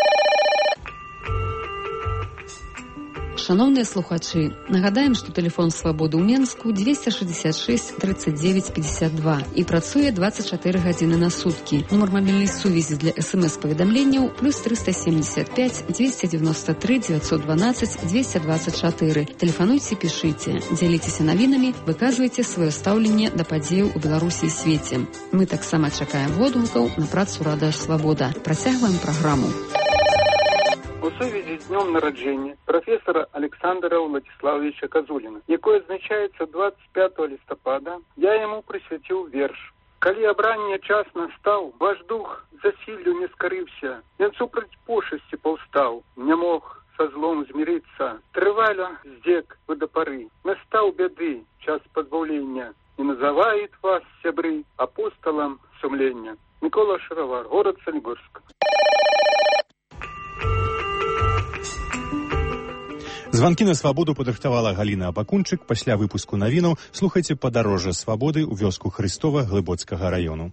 Шановныя слухачы, нагадаем, што тэлефон свабоды ў Менску 266 39 52 і працуе 24 гадзіны на суткі. Нумар мабільнай сувязі для СМС-паведамленняў +375 293 912 224. Тэлефануйце, пішыце, дзяліцеся навінамі, выказвайце сваё стаўленне да падзеяў у Беларусі і свеце. Мы таксама чакаем водгукаў на працу Радыё Свабода. Працягваем праграму. У сувязі з днем народження професора Олександра Владиславовича Козуліна, який відзначається 25 листопада, я йому присвятив вірш. Коли обрання час настав, ваш дух за сіллю не скорився, він супроть пошесті повстав, не мог со злом змириться, тривало здек ви до пори, настав беды час позбавлення, і називають вас, сябри, апостолом сумлення. Микола Шаровар, город Солигорск. Званкі на свабоду падрыхтавала Галіна Абакунчык. Пасля выпуску навінаў слухайце падарожжа свабоды ў вёску Хрыстова Глыбоцкага раёну.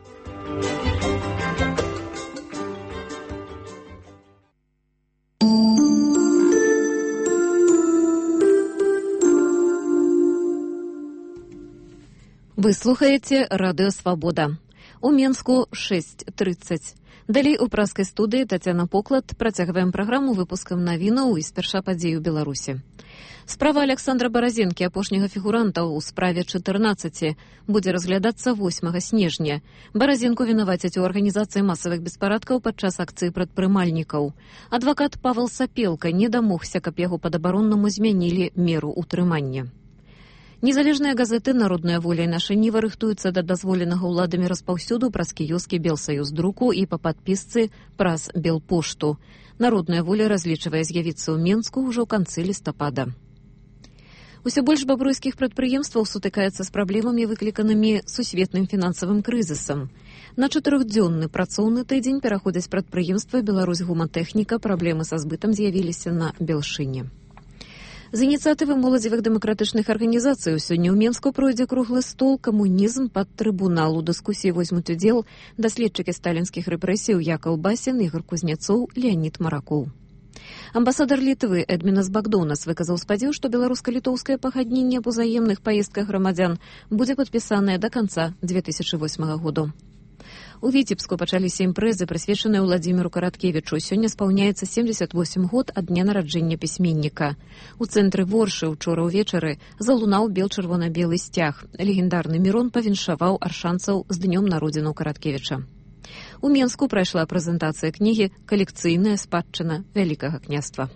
Вы слухаеце радыё Свабода. У Менску 6:30. Далей у праскай студыі Тацяна Поклад працягваем праграму выпускам навінаў і спярша падзей у Беларусі. Справа Александра Баразенкі, апошняга фігуранта ў справе 14, будзе разглядацца 8 снежня. Баразенку вінавацяць у арганізацыі масавых беспарадкаў падчас акцыі прадпрымальнікаў. Адвакат Павел Сапелка не дамогся, каб яго падабароннаму змянілі меру ўтрымання. Незалежныя газеты «Народная воля» і «Наша Ніва» рыхтуюцца да дазволенага ўладамі распаўсюду праз кіёскі Белсаюздруку і па падпісцы праз Белпошту. «Народная воля» разлічвае з'явіцца ў Менску ўжо ў канцы лістапада. Усё больш бабруйскіх прадпрыемстваў сутыкаецца з праблемамі, выкліканымі сусветным фінансавым крызісам. На 4-дзённы працоўны тыдзень пераходзяць прадпрыемства «Беларусь гуматэхніка», праблемы са збытам з'явіліся на Белшыне. З ініцыятывы моладзевых дэмакратычных арганізацый сёння ў Менску пройдзе круглы стол «Камунізм пад трыбунал». У дыскусіі возьмуць удзел даследчыкі сталінскіх рэпрэсій Якаў Басін, Ігор Кузнецоў, Леанід Маракоў. Амбасадар Літвы Эдмінас Багдонас выказаў спадзеў, што беларуска-літоўскае пагадненне аб узаемных паездках грамадзян будзе падпісанае да канца 2008 году. У Віцебску пачаліся імпрэзы, прысвечаныя Владзіміру Караткевічу. Сёння спаўняецца 78 год ад дня нараджэння пісьменніка. У цэнтры Воршы учора ўвечары залунаў бел-чырвона-белы сцяг. Легендарны Мірон павіншаваў аршанцаў з днём народзінаў Караткевіча. У Менску прайшла прэзентацыя кнігі «Калекцыйная спадчына Вялікага княства».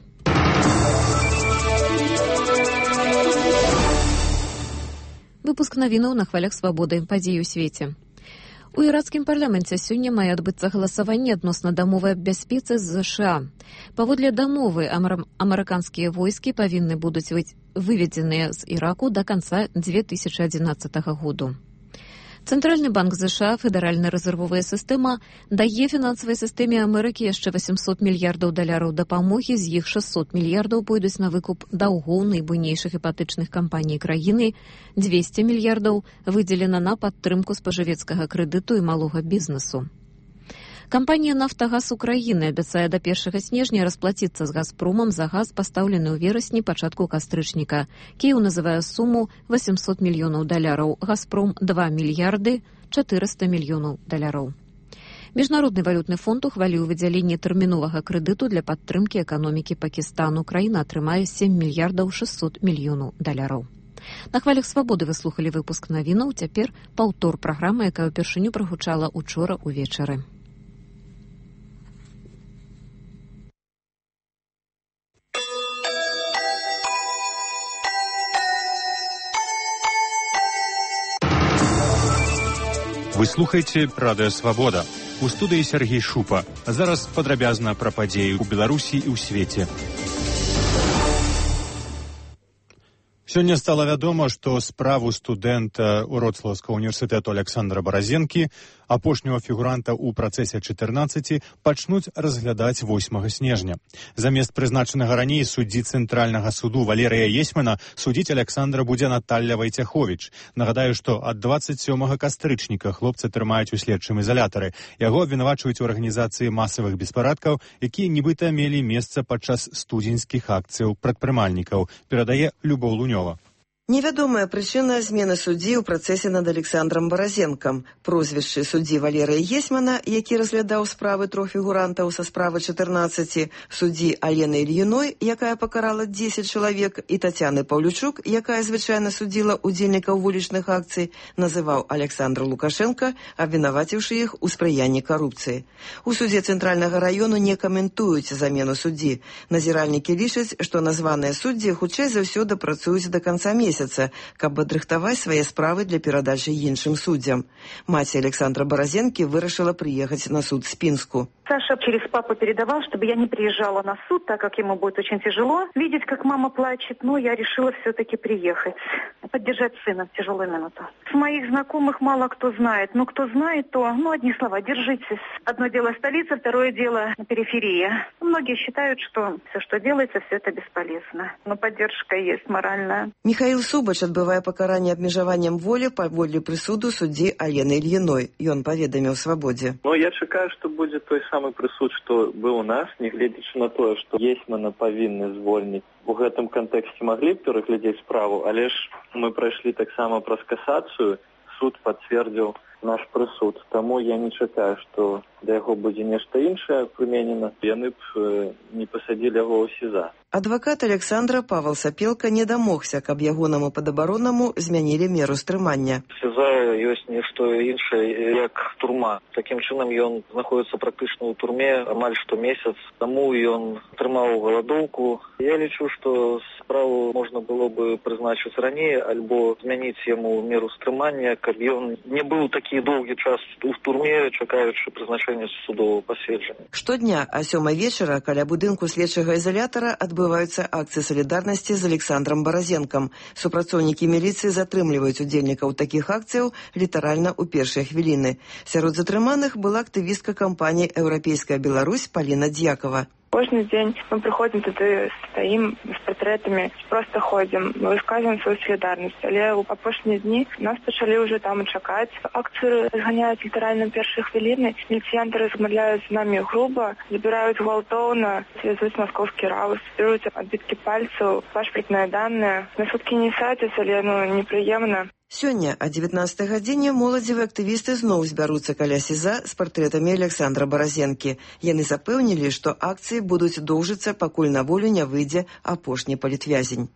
Выпуск навінаў на хвалях свабоды. Падзеі ў свеце. У іракскім парламенце сёння мае адбыцца галасаванне адносна дамовы аб бяспецы з ЗША. Паводле дамовы амерыканскія войскі павінны будуць быць выведзеныя з Іраку да канца 2011 году. Цэнтральны банк ЗША, федэральная рэзервовая сістэма, дае фінансавай сістэме Амерыкі яшчэ $800 мільярдаў дапамогі, з іх 600 мільярдаў пойдуць на выкуп даўгоў найбуйнейшых іпатэчных кампаній краіны, 200 мільярдаў выдзелена на падтрымку спажывецкага крэдыту і малога бізнесу. Кампанія «Нафтагаз Украіны» абяцае да 1 снежня расплаціцца з «Газпромам» за газ, пастаўлены ў верасні пачатку кастрычніка. Кіеў называе суму $800 мільёнаў, «Газпром» 2 мільярды 400 мільёнаў долараў. Міжнародны валютны фонд ухваліў выдзяленне тэрміновага крэдыту для падтрымкі эканомікі Пакістану. Краіна атрымае 7 мільярдаў 600 мільёнаў долараў. На хвалях свабоды вы слухалі выпуск навінаў, цяпер паўтор праграмы, якая ўпершыню прагучала учора ўвечары. Вы слухаеце радыё Свабода. У студыі Сергей Шупа. Зараз падрабязна пра падзеі ў Беларусі і ў свеце. Сёння стала вядома, што справу студэнта Вроцлаўскага універсітэту Александра Баразенкі, апошняга фігуранта ў працэсе 14, пачнуць разглядаць 8 снежня. Замест прызначанага раней суддзі Цэнтральнага суду Валерыя Есьмана судзіць Александра будзе Наталля Вайцяховіч. Нагадаю, што ад 27 кастрычніка хлопца трымаюць у следчым изолятары. Яго абвінавачваюць у арганізацыі масавых беспарадкаў, якія нібыта мелі месца падчас студзеньскіх акцыяў прадпрымальнікаў, перадае Любоў Лунёва. Невядомая прычына змены суддзі ў працэсе над Александром Баразенкам. Прозвішчы суддзі Валерыя Есмана, які разглядаў справы 3 фігурантаў са справы 14, суддзі Алены Ільіной, якая пакарала 10 чалавек, і Тацяны Паўлючук, якая звычайна судзіла удзельнікаў вулічных акцый, называў Александр Лукашенко, абвінаваціўшы іх у спрыянні карупцыі. У судзе Цэнтральнага раёну не каментуюць замену суддзі. Назіральнікі лічаць, што названыя суддзі хутчэй за ўсё дапрацуюць да канца месяца, каб адрыхтаваць свае справы для перадачы іншым суддзям. Маці Александра Баразенкі вырашыла прыехаць на суд з Пінску. Саша через папу передавал, чтобы я не приезжала на суд, так как ему будет очень тяжело видеть, как мама плачет, но я решила все-таки приехать, поддержать сына в тяжелую минуту. С моих знакомых мало кто знает, но кто знает, то, одни слова, держитесь. Одно дело столица, второе дело периферия. Многие считают, что все, что делается, все это бесполезно. Но поддержка есть моральная. Михаил Субач адбывае пакаранне абмежаваннем волі паводле прысуду суддзі Алены Ільіной. Ён паведаміў Свабодзе. Я чакаю, што будзе той самы прысуд, што быў у нас, нягледзячы на тое, што Есмана павінны звольніць. У гэтым кантэксце маглі б пераглядзець справу, але ж мы прайшлі таксама праз касацыю, суд пацвердзіў наш прысуд. Таму я не чакаю, што да яго будзе нешта іншае прыменена. Яны б не пасадзілі яго ў СІЗА. Адвакат Александра Павел Сапелка не дамогся, каб ягонаму падабаронаму змянілі меру стрымання. СІЗА ёсць нешта іншае, як турма. Такім чынам ён знаходіцца практычна ў турме амаль што месяц. Таму ён атрымаў галадоўку. Я лічу, што справу можна было бы прызначыць раней альбо змяніць яму меру стрымання, каб ён не быў такі доўгі час у турме, чакаючы прызначэння судового паседжання. Штодня а 7 вечара каля будынку следчага ізалятара адбываюцца акцыі салідарнасці з Александром Баразенкам. Супрацоўнікі міліцыі затрымліваюць удзельнікаў такіх акцыяў літаральна ў першыя хвіліны. Сярод затрыманых была актывістка кампаніі «Еўрапейская Беларусь» Паліна Дьякова. Кожны дзень мы прыходзім туды, стаім з партрэтамі, просто ходзім, высказваем сваю салідарнасць. Але ў апошнія дні нас пачалі ўжо там чакаць. Акцыю разганяюць літаральна першыя хвіліны. Міліцыянты размаўляюць з намі груба, забіраюць гвалтоўна, звязуць маскоўскі раус, беруць адбіткі пальцаў, пашпартныя даныя. На суткі не садзяць, але непрыемна. Сёння о 19 гадзіне моладзевыя актывісты зноў збяруцца каля СІЗА з партрэтамі Александра Баразенкі. Яны запэўнілі, што акцыі будуць доўжыцца, пакуль на волю не выйдзе апошні палітвязень.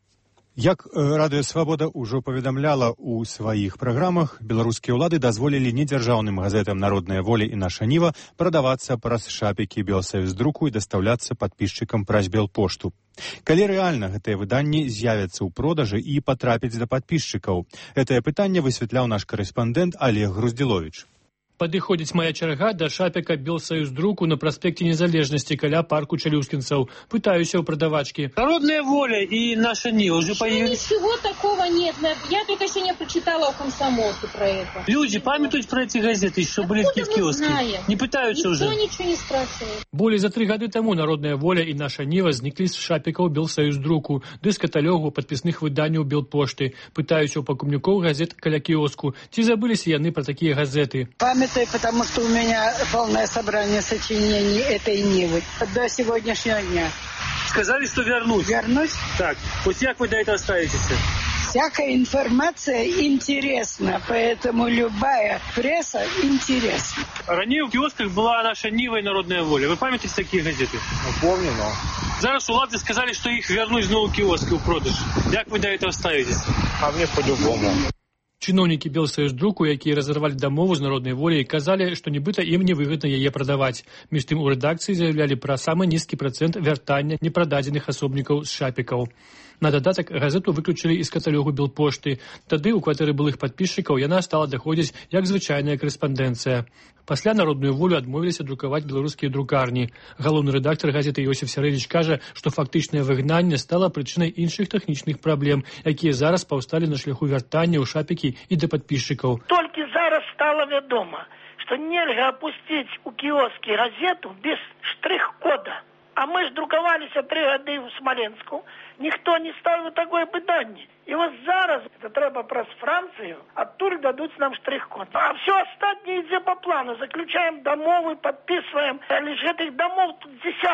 Як Радыё Свабода ўжо паведамляла ў сваіх праграмах, беларускія ўлады дазволілі недзяржаўным газетам «Народная воля» і «Наша Ніва» прадавацца праз шапікі Белсаюздруку і дастаўляцца падпісчыкам праз Белпошту. Калі рэальна гэтыя выданні з'явяцца ў продажы і патрапяць да падпісчыкаў? Гэтае пытанне высвятляў наш карэспандэнт Олег Груздзіловіч. Падыходзіць мая чарга да шапіка Белсаюздруку на праспекце Незалежнасці каля парку Чалюскінцаў. Пытаюся у продавачки. «Народная воля» и «Наша Нива» уже появились. Ничего такого нет. Я только сегодня прочитала у комсомолки про это. Люди памятуют про эти газеты, еще были в киоске. Не пытаются уже. Никто ничего не спрашивает. Более за 3 гады таму «Народная воля» и «Наша Нива» зніклі з шапікаў Белсаюздруку, ды з каталогу падпісных выданняў Белпошты. Пытаюся у пакупнікоў газет каля кіоску. Ці забыліся яны про такие газеты? Потому что у меня полное собрание сочинений этой Нивы до сегодняшнего дня. Сказали, что вернуть. Вернуть? Так, вот как вы до этого ставитесь? Всякая информация интересна, поэтому любая пресса интересна. Ранее в киосках была «Наша Нива» и «Народная воля». Вы памятаете такие газеты? Помню, но... Зараз улады сказали, что их вернуть знову киоски у продаж. Как вы до этого ставитесь? А мне по-любому. Чыноўнікі Белсаюздруку, якія разарвалі дамову з «Народнай воляй», казалі, што нібыта ім невыгадна яе прадаваць. Між тым у рэдакцыі заявлялі пра самы нізкі працэнт вяртання непрададзеных асобнікаў з шапікаў. На дадатак газету выключылі з каталогу Белпошты. Тады ў кватэры былых падпісчыкаў яна стала даходзіць як звычайная карэспандэнцыя. Пасля «Народную волю» адмовіліся друкаваць беларускія друкарні. Галоўны рэдактар газеты Йосиф Сярэвіч кажа, што фактычнае выгнанне стала прычынай іншых тэхнічных праблем, якія зараз паўсталі на шляху вяртання ў шапікі і да падпісчыкаў. Толькі зараз стала вядома, што нельга апусціць у кіоскі газету без штрых-кода. А мы ж друкаваліся 3 гады ў Смаленску, ніхто не ставіў такое пытанне. І вось зараз это трэба праз Францыю, адтуль дадуць нам штрых-код. А все астатняе ідзе по плану. Заключаем дамовы, подписываем, але ж гэтых дамоў тут десяткі.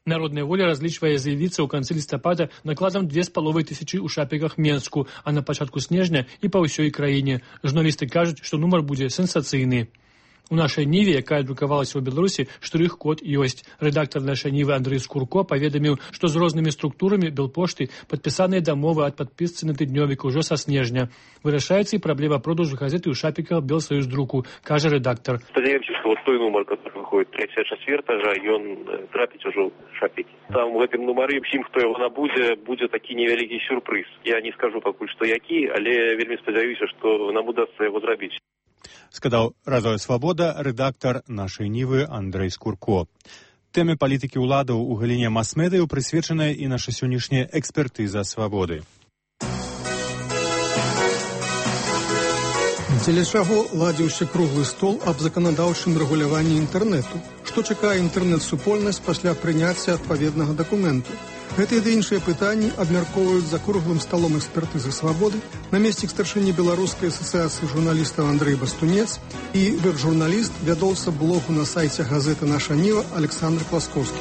Народная воля разлічвае заявіцца ў канцы лістапада накладам 2500 у шапіках Менску, а на пачатку снежня і па ўсёй краіне. Журналісты кажуць, што нумар будзе сенсацыйны. У нашай Ніве, якая друкавалася ў Беларусі, штрых-код ёсць. Рэдактар нашай Нівы Андрэй Скурко паведаміў, што з рознымі структурамі Белпошты падпісаныя дамовы ад падпісцы на тыднёвік ужо са снежня. Вырашаецца і праблема продажу газеты ў шапіках Белсаюздруку, кажа рэдактар. Спадзяёмся, што той нумар, который выходит 3-4, ён трапіць ужо ў шапікі. Там у гэтым нумары всім, хто яго набудзе, будзе такі невялікі сюрпрыз. Я не скажу пакуль што які, але вельмі спадзяюся, што нам удасца яго зрабіць. Сказаў Радыё Свабода рэдактар нашай Нівы Андрэй Скурко. Тэме палітыкі ўладаў у галіне мас-медыяў прысвечаная і наша сённяшняя экспертыза свабоды. Дзеля чаго ладзіўся круглы стол аб заканадаўчым рэгуляванні інтэрнэту? Што чакае інтэрнэт-супольнасць пасля прыняцця адпаведнага дакументу? Гэтыя ды іншыя пытанні абмяркоўваюць за круглым сталом экспертызы свабоды намеснік старшыні Беларускай асацыяцыі журналістаў Андрэй Бастунец і веб-журналіст, вядоўца блогу на сайце газеты «Наша Ніва» Александр Класкоўскі.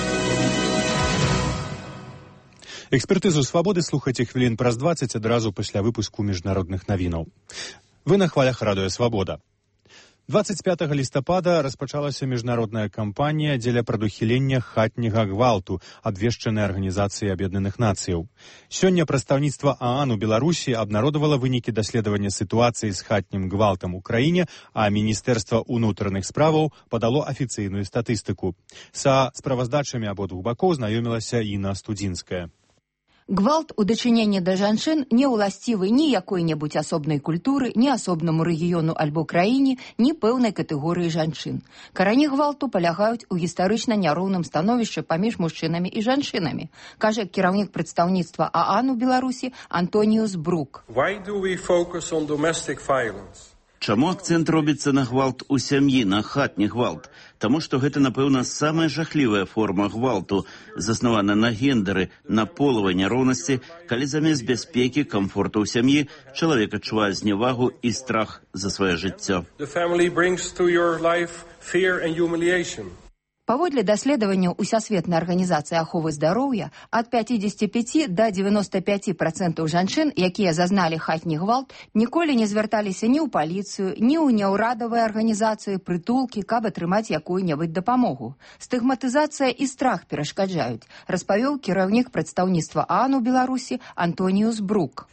Экспертызу свабоды слухайце хвілін праз 20 адразу пасля выпуску міжнародных навінаў. Вы на хвалях Радыё Свабода. 25 лістапада распачалася міжнародная кампанія дзеля прадухілення хатняга гвалту, абвешчанай Арганізацыяй Аб'яднаных Нацыяў. Сёння прадстаўніцтва ААН у Беларусі абнародавала вынікі даследавання сітуацыі з хатнім гвалтам у краіне, а Міністэрства ўнутраных справаў падало афіцыйную статыстыку. Са справаздачамі абодвух бакоў знаёмілася Інна Студзінская. Гвалт у дачыненні да жанчын не ўласцівы ні якой-небудзь асобнай культуры, ні асобнаму рэгіёну альбо краіне, ні пэўнай катэгорыі жанчын. Карані гвалту палягаюць у гістарычна няроўным становішчы паміж мужчынамі і жанчынамі, кажа кіраўнік прадстаўніцтва ААН у Беларусі Антоніус Брук. Чаму акцэнт робіцца на гвалт у сям'і, на хатні гвалт? Таму што гэта, напэўна, самая жахлівая форма гвалту, заснавана на гендары, на полавай няроўнасці, калі замест бяспекі, камфорту ў сям'і чалавек адчувае зневагу і страх за сваё жыццё. Паводле даследаванняў Усесветнай арганізацыі аховы здароўя, ад 55 да 95% жанчын, якія зазналі хатні гвалт, ніколі не звярталіся ні ў паліцыю, ні ў няўрадавыя арганізацыі, прытулкі, каб атрымаць якую-небудзь дапамогу. Стыгматызацыя і страх перашкаджаюць, распавёў кіраўнік прадстаўніцтва ААН у Беларусі Антоніус Брук.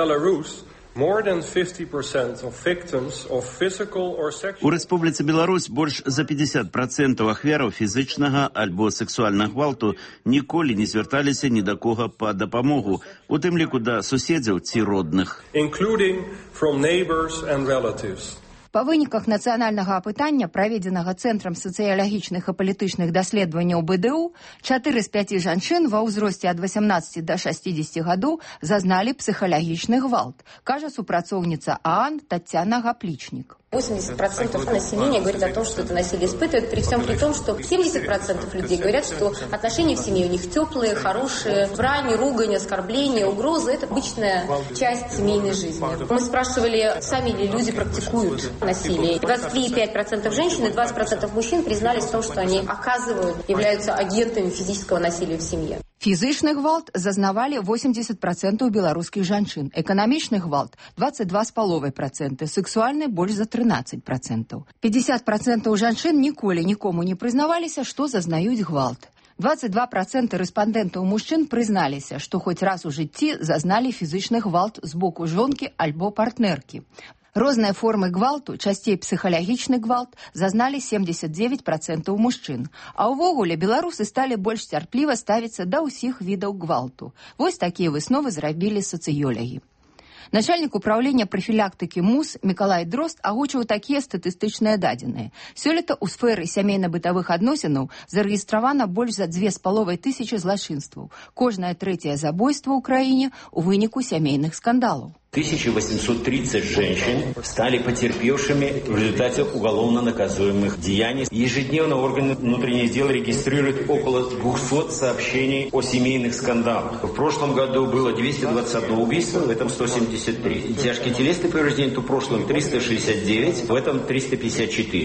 У Рэспубліцы Беларусь больш за 50% ахвяраў фізычнага альбо сексуальнага гвалту ніколі не звярталіся ні да кога па дапамогу, у тым ліку да суседзяў ці родных. Па выніках нацыянальнага апытання, праведзенага Цэнтрам сацыялагічных і палітычных даследаванняў БДУ, 4 з 5 жанчын ва ўзросце ад 18 да 60 гадоў зазналі псіхалагічны гвалт, кажа супрацоўніца ААН Татьяна Гаплічнік. 80% населения говорит о том, что это насилие испытывает, при всем при том, что 70% людей говорят, что отношения в семье у них теплые, хорошие, брань, ругань, оскорбления, угрозы – это обычная часть семейной жизни. Мы спрашивали, сами ли люди практикуют насилие. 23,5% женщин и 20% мужчин признались в том, что они являются агентами физического насилия в семье. Фізычны гвалт зазнавалі 80% беларускіх жанчын, эканамічны гвалт – 22,5%, сексуальны – больш за 13%. 50% жанчын ніколі нікому не прызнаваліся, што зазнаюць гвалт. 22% рэспандэнтаў мужчын прызналіся, што хоць раз у жыцці зазналі фізычны гвалт з боку жонкі альбо партнеркі. Розныя формы гвалту, часцей псіхалагічны гвалт, зазналі 79% мужчын. А ўвогуле беларусы сталі больш цярпліва ставіцца да ўсіх відаў гвалту. Вось такія высновы зрабілі сацыёлагі. Начальнік управлення прафілактыкі МУС Мікалай Дрозд агучыў такія статыстычныя дадзеныя. Сёлета ў сферы сямейна-бытавых адносінаў зарэгістравана больш за 2500 злачынстваў. Кожнае трэцяе забойство ў краіне ў выніку сямейных скандалаў. 1830 женщин стали потерпевшими в результате уголовно наказуемых деяний. Ежедневно органы внутренних дел регистрируют около 200 сообщений о семейных скандалах. В прошлом году было 221 убийство, в этом 173. Тяжкие телесные повреждения в прошлом 369, в этом 354.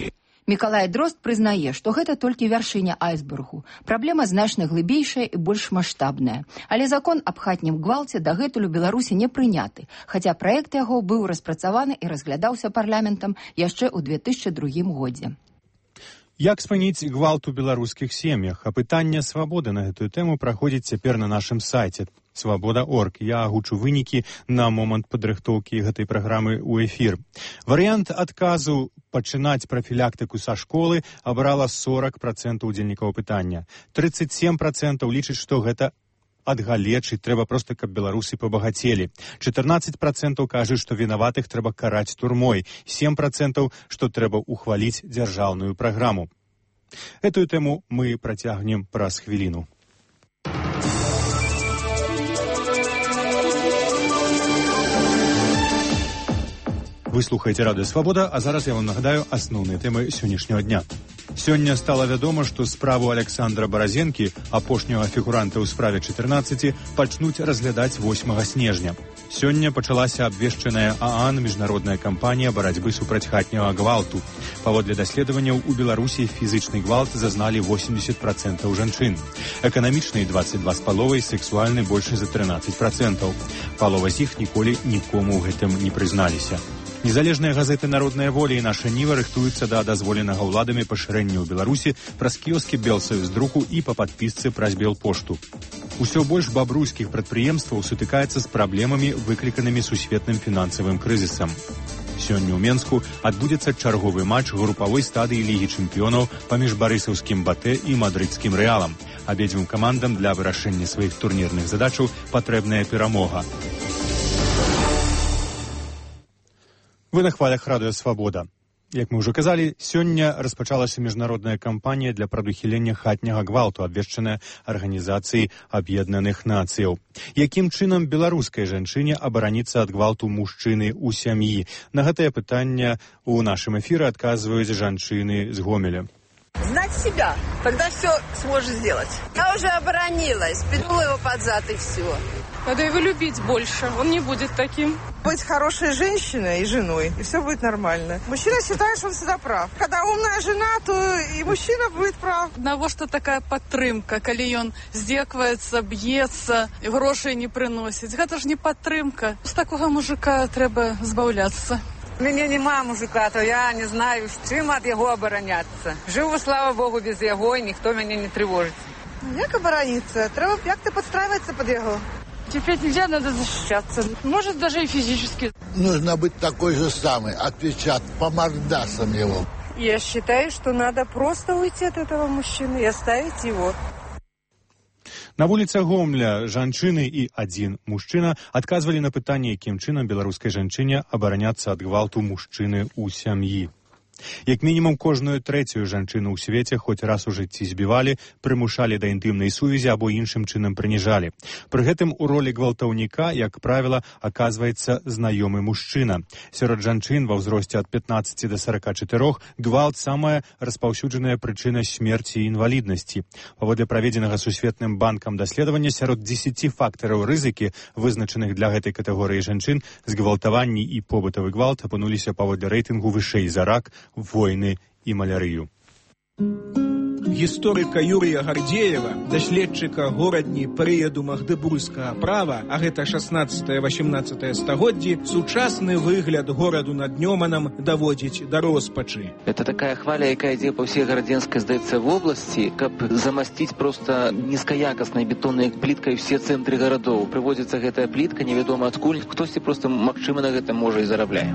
Мікалай Дрозд прызнае, што гэта толькі вяршыня айсбергу. Праблема значна глыбейшая і больш маштабная. Але закон аб хатнім гвалце дагэтуль у Беларусі не прыняты, хаця праект яго быў распрацаваны і разглядаўся парламентам яшчэ ў 2002 годзе. Як спыніць гвалт у беларускіх сем'ях? Апытанне «Свабоды» на гэтую тэму праходзіць цяпер на нашым сайце «Свабода.орг». Я агучу вынікі на момант падрыхтоўкі гэтай праграмы ў эфір. Варыянт адказу «Пачынаць прафілактыку са школы» абрала 40% удзельнікаў апытання. 37% лічаць, што гэта адгалечыць, трэба проста, каб беларусы пабагацелі. 14% кажуць, што вінаватых трэба караць турмой. 7%, што трэба ухваліць дзяржаўную праграму. Этую тэму мы працягнем праз хвіліну. Вы слухаеце радыё «Свабода», а зараз я вам нагадаю асноўныя тэмы сённяшняга дня. Сёння стала вядома, што справу Александра Баразенкі, апошняга фігуранта ў справе 14, пачнуць разглядаць 8 снежня. Сёння пачалася абвешчаная ААН міжнародная кампанія барацьбы супраць хатняга гвалту. Паводле даследаванняў, у Беларусі фізычны гвалт зазналі 80% жанчын. Эканамічны 22,5%, сексуальны больш за 13%. Палова з іх ніколі нікому ў гэтым не прызналіся. Незалежныя газеты «Народная воля» і «Наша Ніва» рыхтуюцца да дазволенага ўладамі пашырэння ў Беларусі праз кіёскі Белсаюздруку і па падпісцы праз Белпошту. Усё больш бабруйскіх прадпрыемстваў сутыкаецца з праблемамі, выкліканымі сусветным фінансавым крызісам. Сёння ў Менску адбудзецца чарговы матч групавой стадыі Лігі чэмпіёнаў паміж барысаўскім «Батэ» і мадрыдскім «Рэалам». Абедзвюм камандам для вырашэння сваіх турнірных задачаў патрэбная перамога. Вы на хвалях радыё «Свабода». Як мы ўжо казалі, сёння распачалася міжнародная кампанія для прадухілення хатняга гвалту, абвешчаная Арганізацыяй Аб'яднаных Нацыяў. Якім чынам беларускай жанчыне абараніцца ад гвалту мужчыны ў сям'і? На гэтае пытанне ў нашым эфіры адказваюць жанчыны з Гомеля. Знать себя, тогда все сможешь сделать. Я уже оборонилась, пнула его под зад и все. Надо его любить больше, он не будет таким. Быть хорошей женщиной и женой, и все будет нормально. Мужчина считает, что он всегда прав. Когда умная жена, то и мужчина будет прав. Одного, что такая падтрымка, калі он здзекваецца, б'ецца, и грошей не приносит. Это же не падтрымка. С такого мужика треба збавляться. У меня нема мужика, то я не знаю, с чем от его обороняться. Живу, слава богу, без его, и никто меня не тревожит. Як оборониться? Треба как-то подстраиваться под его. Терпеть нельзя, надо защищаться. Может, даже и физически. Нужно быть такой же самой, отвечать по мордасам его. Я считаю, что надо просто уйти от этого мужчины и оставить его. На вуліцах Гомля жанчыны і адзін мужчына адказвалі на пытанне, якім чынам беларускай жанчыне абараняцца ад гвалту мужчыны ў сям'і. Як мінімум кожную трэцюю жанчыну ў свеце хоць раз у жыцці збівалі, прымушалі да інтымнай сувязі або іншым чынам прыніжалі. Пры гэтым у ролі гвалтаўніка, як правіла, аказваецца знаёмы мужчына. Сярод жанчын ва ўзросце ад 15 до 44 гвалт самая распаўсюджаная прычына смерці і інваліднасці. Паводле праведзенага Сусветным банкам даследавання, сярод 10 фактараў рызыкі, вызначаных для гэтай катэгорыі жанчын, згвалтаванні і побытавы гвалт апынуліся паводле рэйтынгу вышэй за рак, войны і малярыю. Гісторыка Юрія Гардзеева, даследчыка горадні перыяду магдэбургскага права, а гэта 16-18 стагоддзі, сучасны выгляд гораду над Нёманам даводзіць да роспачы. Это такая хваля, якая ідзе па ўсей гарадзенскай, здаецца, вобласці, каб замасціць проста нізкаякаснай бетоннай пліткай усе цэнтры гарадоў. Прыводзіцца гэтая плітка, невядома адкуль, хтосьці проста, магчыма, на гэта можа і зарабляе.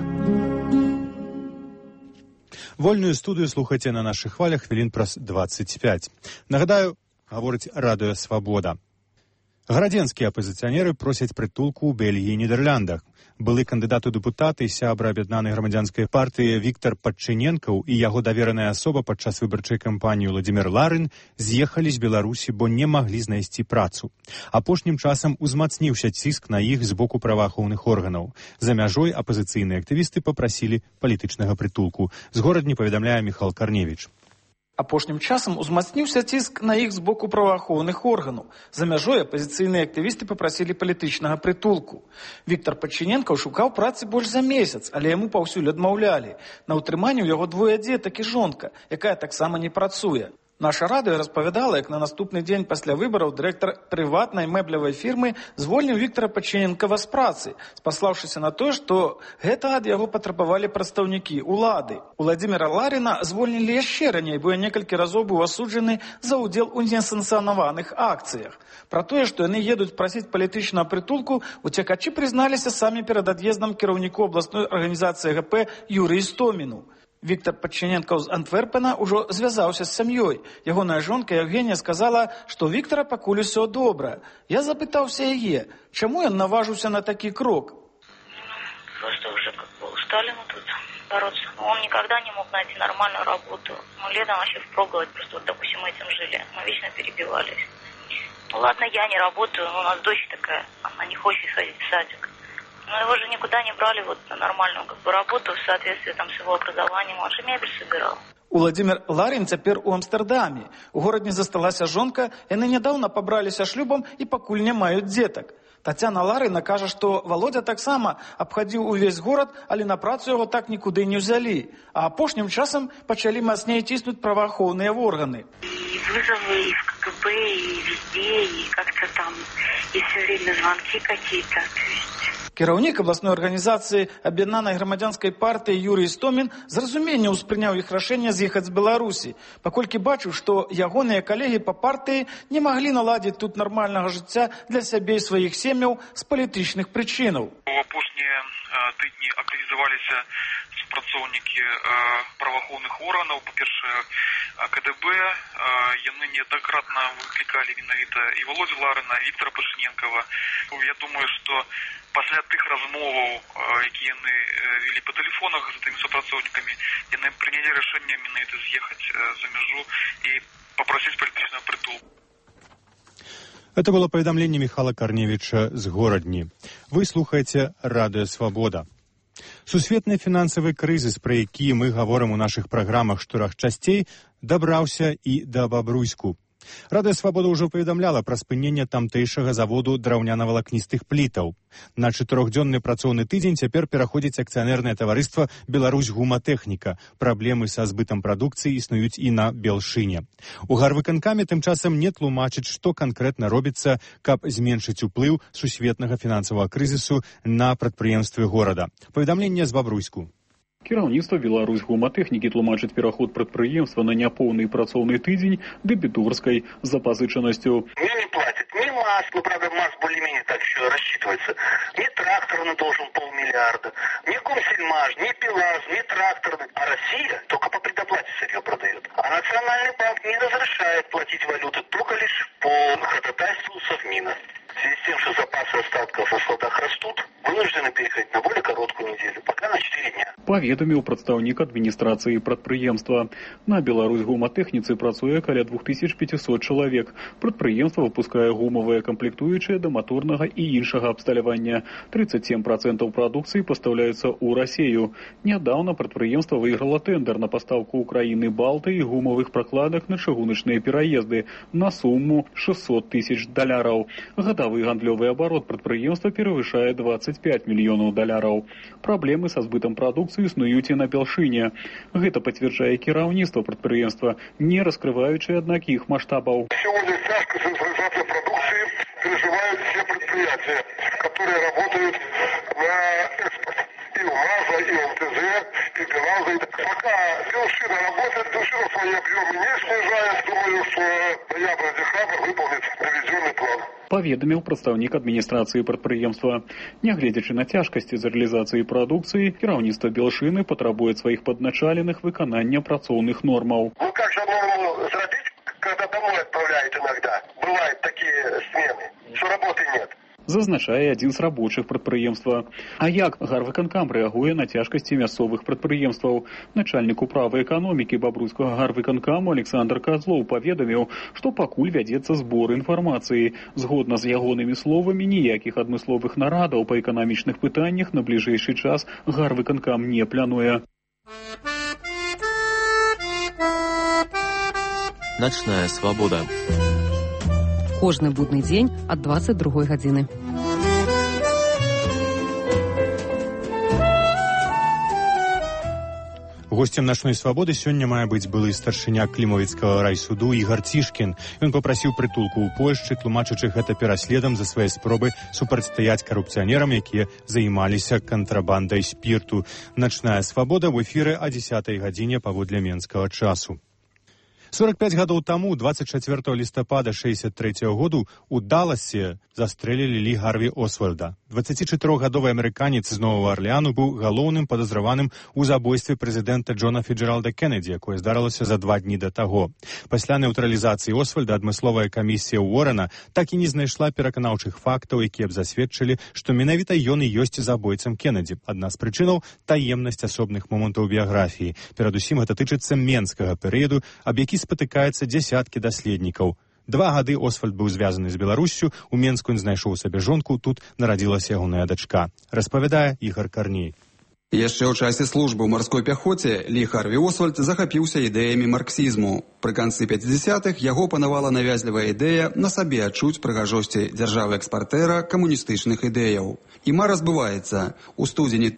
Вольную студыю слухайце на нашых хвалях хвілін праз 25. Нагадаю, гаворыць радыё «Свабода». Гарадзенскія апазіцыянеры просяць прытулку ў Бельгіі і Нідерландах. Былы кандыдат у дэпутаты, сябра аб'яднанай грамадзянскай партыі Віктар Падчыненкаў і яго давераная асоба падчас выбарчай кампаніі Владзімір Ларын з'ехалі з Беларусі, бо не маглі знайсці працу. Апошнім часам узмацніўся ціск на іх з боку праваахоўных органаў. За мяжой апазіцыйныя актывісты папрасілі палітычнага прытулку. З горадні паведамляе Міхал Карневіч. Апошнім часам узмацніўся ціск на іх з боку праваахоўных органаў. За мяжой апазіцыйныя актывісты папрасілі палітычнага прытулку. Віктор Падчыненкаў шукаў працы больш за месяц, але яму паўсюль адмаўлялі. На ўтрыманні ў яго 2 дзетак і жонка, якая таксама не працуе. Наша радыё распавядала, як на наступны дзень пасля выбараў дырэктар прыватнай мэблевай фірмы звольніў Віктора Падчыненкава з працы, спаслаўшыся на тое, што гэта ад яго патрабавалі прадстаўнікі улады. Уладзіміра Ларіна звольнілі яшчэ раней, бо некалькі разоў быў асуджаны за ўдзел у несанкцыянаваных акцыях. Пра тое, што яны едуць прасіць палітычнага прытулку, уцекачы прызналіся самі перад ад'ездам кіраўніку абласной арганізацыі ГП Юрыю Істоміну. Віктор Падчыненкаў з Антверпена ўжо звязаўся з сям'ёй. Ягоная жонка Евгенія сказала, што Віктора пакуль усё добра. Я запытаўся яе, чаму ён наважыўся на такі крок. Просто уже устали мы тут бороться. Он никогда не мог найти нормальную работу. Мы летом вообще впроголодь просто, допустим, этим жили. Мы вечно перебивались. Ну ладно, я не работаю, но у нас дочь такая, она не хочет ходить в садик. Но его же никуда не брали вот на нормальную работу в соответствии там, с его образованием. Он же мебель собирал. Уладзімір Ларін цяпер у Амстэрдаме. У горадні засталася жонка, яны нядаўна пабраліся шлюбам і пакуль не маюць дзетак. Тацяна Ларіна кажа, што Володя таксама абхадзіў увесь горад, але на працу яго так нікуды не ўзялі. А апошнім часам пачалі мацней ціснуць праваахоўныя органы. И вызовы, и в КГБ, и везде, и как-то там, и все время звонки какие-то. Кіраўнік абласной арганізацыі аб'яднанай грамадзянскай партыі Юрый Істомін з разуменнем успрыняў іх рашэнне з'ехаць з Беларусі, паколькі бачыў, што ягоныя калегі па партыі не маглі наладзіць тут нармальнага жыцця для сябе і сваіх сем'яў з палітычных прычынаў. У апошнія тыдні актывізаваліся супрацоўнікі праваахоўных органаў, па-першае, КДБ, яны неаднакратна выклікалі менавіта і Володю Ларина, і Віктора Падчыненкава. Я думаю, што пасля тых размоваў, якія яны вели па тэлефонах з тымі супрацоўнікамі, яны прынялі рашэнне менавіта з'ехаць за мяжу і папрасіць палітычнага прытулку. Это было паведамленне Михала Карневіча з горадні. Вы слухаеце Радыё Свабода. Сусветны фінансавы крызіс, пра які мы гаворым у нашых праграмах шторах часцей, дабраўся і да Бабруйску. Радыё Свабода ўжо паведамляла пра спыненне тамтэйшага заводу драўняна-валакністых плітаў. На 4-дзённы працоўны тыдзень цяпер пераходзіць акцыянернае таварыства «Беларусь гуматэхніка». Праблемы са збытам прадукцыі існуюць і на Белшыне. У гарвыканкаме тым часам не тлумачыць, што канкрэтна робіцца, каб зменшыць уплыў сусветнага фінансавага крызісу на прадпрыемствы горада. Паведамленне з Бабруйску. Кіраўніцтва «Беларусь гуматэхнікі» тлумачыць пераход прадпрыемства на няпоўны працоўны тыдзень дэбітурскай запазычанасцю. Мне не платят ни МАЗ, ну, правда, МАЗ более-менее так еще рассчитывается, ни тракторный должен 500 миллиона, ни Комсельмаш, ни ПИЛАЗ, ни тракторный. А Россия только по предоплате сырье продает. А Национальный банк не разрешает платить валюты, только лишь по ходатайству Совмина. В связи с тем, что запасы остатков на складах растут, вынуждены переходить на более короткую неделю, пока на 4 дня. Паведаміў прадстаўнік адміністрацыі прадпрыемства. На «Беларусь гуматэхніцы» працуе каля 2500 чалавек. Прадпрыемства выпускае гумавыя камплектуючыя да маторнага і іншага абсталявання. 37% прадукцыі пастаўляецца ў Расею. Нядаўна прадпрыемства выйграла тэндэр на пастаўку Украіны балты і гумавых пракладак на чыгуначныя пераезды на суму $600 000. Гадавы гандлёвы абарот прадпрыемства перавышае $25 мільёнаў. Праблемы са збытам прадукцыі існуюць і на Белшыне. Гэта пацвярджае кіраўніцтва прадпрыемства, не раскрываючы, аднак, іх маштабаў. Сегодня тяжко с централизацией продукции переживают все предприятия, которые работают на экспорт. И УАЗа, и ЛТЗ, и ПИЛАЗа. Пока Белшина работает, Белшина свои объемы не снижает. Думаю, что ноябрь-декабрь выполнит приведенный план. Паведаміў прадстаўнік адміністрацыі прадпрыемства. Нягледзячы на цяжкасці з рэалізацыі прадукцыі, кіраўніцтва Белшыны патрабуе сваіх падначаленых выканання працоўных нормаў. Ну как же оно зробить, когда домой отправляют иногда? Бывают такие смены, что работы нет. Зазначае адзін з рабочых прадпрыемства. А як гарвыканкам рэагуе на цяжкасці мясцовых прадпрыемстваў? Начальнік управы эканомікі бабруйскага гарвыканкаму Александр Козлоў паведаміў, што пакуль вядзецца збор інфармацыі. Згодна з ягонымі словамі, ніякіх адмысловых нарадаў па эканамічных пытаннях на бліжэйшы час гарвыканкам не плануе. «Ночная свобода». Кожны будны дзень ад 22 гадзіны. Гостем «Ночной свободы» сёння мае быць былы старшыня клімавіцкага райсуду Ігор Цішкін. Ён папрасіў прытулку ў Польшчы, тлумачачы гэта пераследам за свае спробы супрацьстаяць карупцыянерам, якія займаліся кантрабандай спірту. «Ночная свобода» ў эфіры о 10 гадзіне паводле менскага часу. 45 гадоў таму, 24 лістапада 63 году, у Даласе застрэлілі Лі Гарві Освальда. 24-гадовы амерыканец з Новага Арлеану быў галоўным падазраваным у забойстве прэзідэнта Джона Фіджэралда Кеннеді, якое здарылася за 2 дні да таго. Пасля нейтралізацыі Освальда адмысловая камісія Уоррена так і не знайшла пераканаўчых фактаў, якія б засведчылі, што менавіта ён і ёсць забойцам Кеннеді. Адна з прычынаў – таемнасць асобных момантаў біяграфіі. Перадусім, гэта тычыцца менскага перыяду, аб які спатыкаецца дзесяткі даследнікаў. 2 гады Освальд быў звязаны з Беларусю, у Менску ён знайшоў сабе жонку, тут нарадзілася ягоная дачка. Распавядае Ігор Карней. Яшчэ ў часе службы ў марской пяхоце Лі Харві Освальд захапіўся ідэямі марксізму. Пры канцы 50-х яго панавала навязлівая ідэя на сабе адчуць прыгажосці дзяржавы-экспартэра камуністычных ідэяў. І мара збываецца. У студзені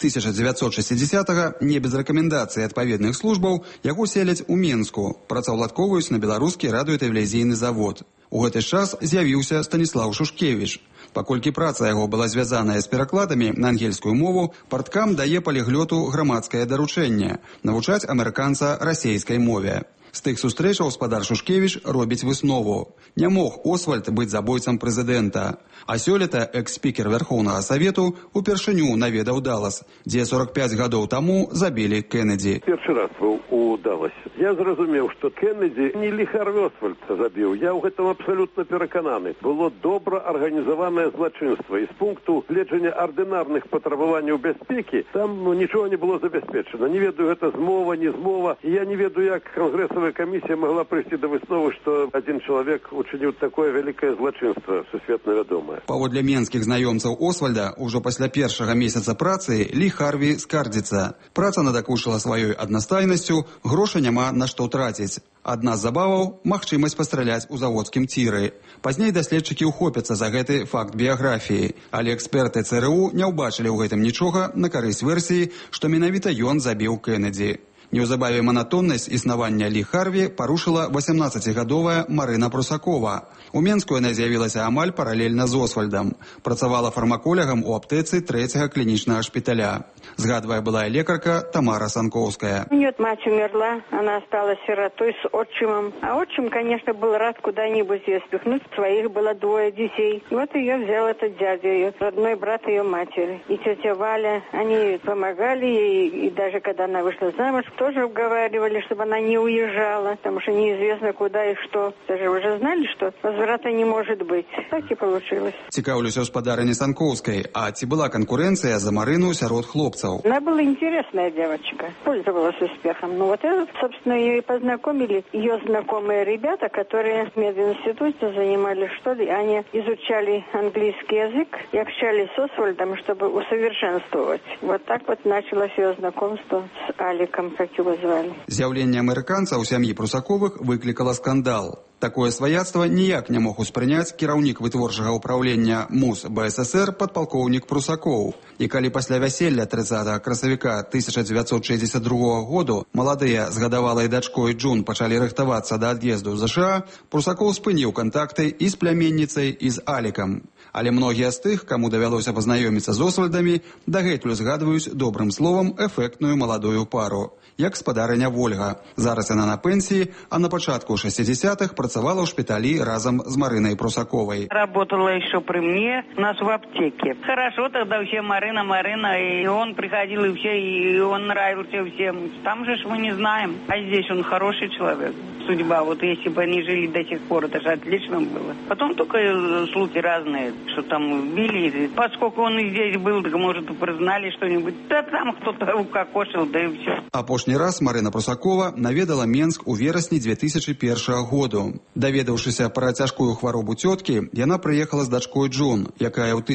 1960-га, не без рэкамендацыі адпаведных службаў, яго селяць у Менску, працаўладковаюць на беларускі радыётэлевізійны завод. У гэты час з'явіўся Станіслаў Шушкевіч. Паколькі праца яго была звязаная з перакладамі на ангельскую мову, парткам дае паліглёту грамадскае даручэнне – навучаць амерыканца расейскай мове. З тых сустрэчаў спадар Шушкевіч робіць выснову. Не мог Освальд быць забойцам прэзідэнта. А сёлета экс-спікер Верхоўнага Савету упершыню наведаў Далас, дзе 45 гадоў таму забілі Кеннеді. Першы раз быў у Даласе. Я зразумеў, што Кеннеді не Лі Харві Освальд забіў. Я ў гэтым абсалютна перакананы. Было добра арганізаванае злачынства. І з пункту гледжання ардынарных патрабаванняў бяспекі там нічога не было забяспечана. Не ведаю, гэта змова, не змова. І я не ведаю, як Кангрэсавая камісія магла прыйсці да высновы, што адзін чалавек учыніў такое вялікае злачынства, сусветна вядомае. Паводле менскіх знаёмцаў Освальда, ужо пасля першага месяца працы Лі Харві скардзіцца. Праца надакушыла сваёй аднастайнасцю, грошай няма на што траціць. Адна з забаваў – магчымасць пастраляць у заводскім ціры. Пазней даследчыкі ўхопяцца за гэты факт біяграфіі, але эксперты ЦРУ не ўбачылі ў гэтым нічога на карысць версіі, што менавіта ён забіў Кеннеді. Неўзабаве манатоннасць існавання Лі Харві парушыла 18-гадовая Марына Прусакова. У Менску яна з'явілася амаль паралельна з Освальдам. Працавала фармаколягам у аптэцы 3-го клінічнага шпіталя. Згадвае былая лекарка Тамара Санковская. У нее мать умерла, она осталась сиротой с отчимом. А отчим, конечно, был рад куда-нибудь ее спихнуть. Своих было 2 детей. И вот ее взял этот дядя, ее родной брат ее матери. И тетя Валя, они помогали ей. И даже когда она вышла замуж, тоже уговаривали, чтобы она не уезжала, потому что неизвестно куда и что. Даже уже знали, что возврата не может быть. Так и получилось. Цікаўлюся ў спадарыні Санковскай, а ці была конкуренция за Марыну сярод хлопцаў? Она была интересная девочка, пользовалась успехом. Ну вот это, собственно, ее и познакомили ее знакомые ребята, которые в мединституте занимались, что ли. Они изучали английский язык и общались с Освальдом, чтобы усовершенствовать. Вот так вот началось ее знакомство с Аликом, как его звали. З'яўленне амерыканца ў сям'і Прусаковых выклікала скандал. Такое сваяцтва ніяк не мог успрыняць кіраўнік вытворчага ўправлення МУС БССР падпалкоўнік Прусакоў. І калі пасля вяселля 30 красавіка 1962 году маладыя з гадавалай дачкой Джун пачалі рыхтавацца да ад'езду ў ЗША, Прусакоў спыніў кантакты і з пляменніцай, і з Алікам. Але многія з тых, каму давялося пазнаёміцца з Освальдамі, дагэтуль згадваюць добрым словам эфектную маладую пару. Як спадарыня Вольга. Зараз яна на пенсии, а на початку 60-х працавала в шпитали разом с Мариной Прусаковой. Работала еще при мне, у нас в аптеке. Хорошо тогда все Марина, и он приходил и все, и он нравился всем. Там же мы не знаем, а здесь он хороший человек. Судьба, вот если бы они жили до сих пор, это же отлично было. Потом только слухи разные, что там били. Поскольку он и здесь был, так может признали что-нибудь. Да там кто-то укокошил, да и все. Апошні раз Марина Прусакова наведала Менск у верасні 2001 году. Даведаўшыся пра цяжкую хваробу цёткі, яна прыехала з дачкой Джун, якая ў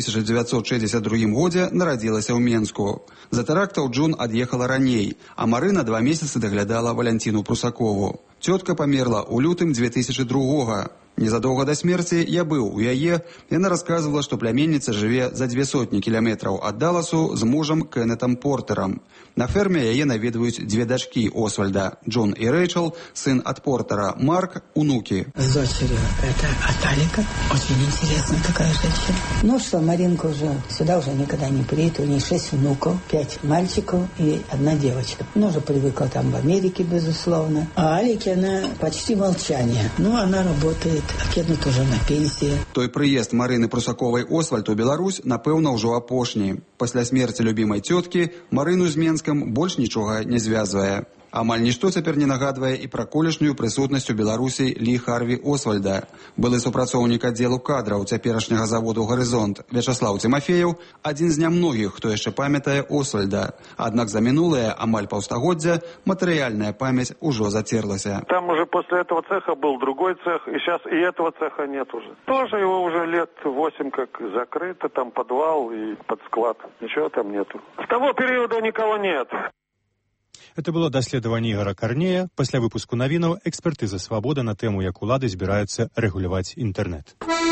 1962 годзе нарадзілася ў Менску. За тэрактаў Джун ад'ехала раней, а Марына 2 месяцы даглядала Валянціну Прусакову. Цётка памерла ў лютым 2002-го. Незадоўга да смерці я быў у яе. Яна расказвала, што пляменніца жыве за 200 кіламетраў ад Даласу з мужам Кеннетам Портерам. На ферме яе наведваюць две дачкі Освальда, Джон и Рэйчел, сын от Портера Марк, унуки. С дочерью это Аталика. Очень интересная такая женщина. Ну что, Маринка уже сюда уже никогда не приедет. У нее 6 внуков, 5 мальчиков и 1 девочка. Ну, уже привыкла там в Америке, безусловно. А Алике она почти молчание. Ну, она работает, Кеннет уже на пенсии. Той прыезд Марыны Прусаковай Освальд у Беларусь, напэўна, ўжо апошні. Пасля смерці любімай цёткі Марыну з Менскам больш нічога не звязвае. Амаль нішто цяпер не нагадвае і пра колішнюю прысутнасць у Беларусі Лі Харві Освальда. Былы супрацоўнік аддзелу кадраў цяперашняга заводу «Гарызонт» Вячаслаў Цымафеев адзін з нямногіх, хто яшчэ памятае Освальда. Аднак за мінулае амаль паўстагоддзя матэрыяльная памяць ужо зацерлася. Там уже после этого цеха был другой цех, и сейчас и этого цеха нет уже. Тоже его уже лет 8 как закрыто, там подвал и под склад. Ничего там нету. С того периода никого нет. Это было даследаванне Ігора Карнея. Пасля выпуску навінаў экспертыза «Свабода» на тэму, як улады збіраюцца рэгуляваць інтэрнэт.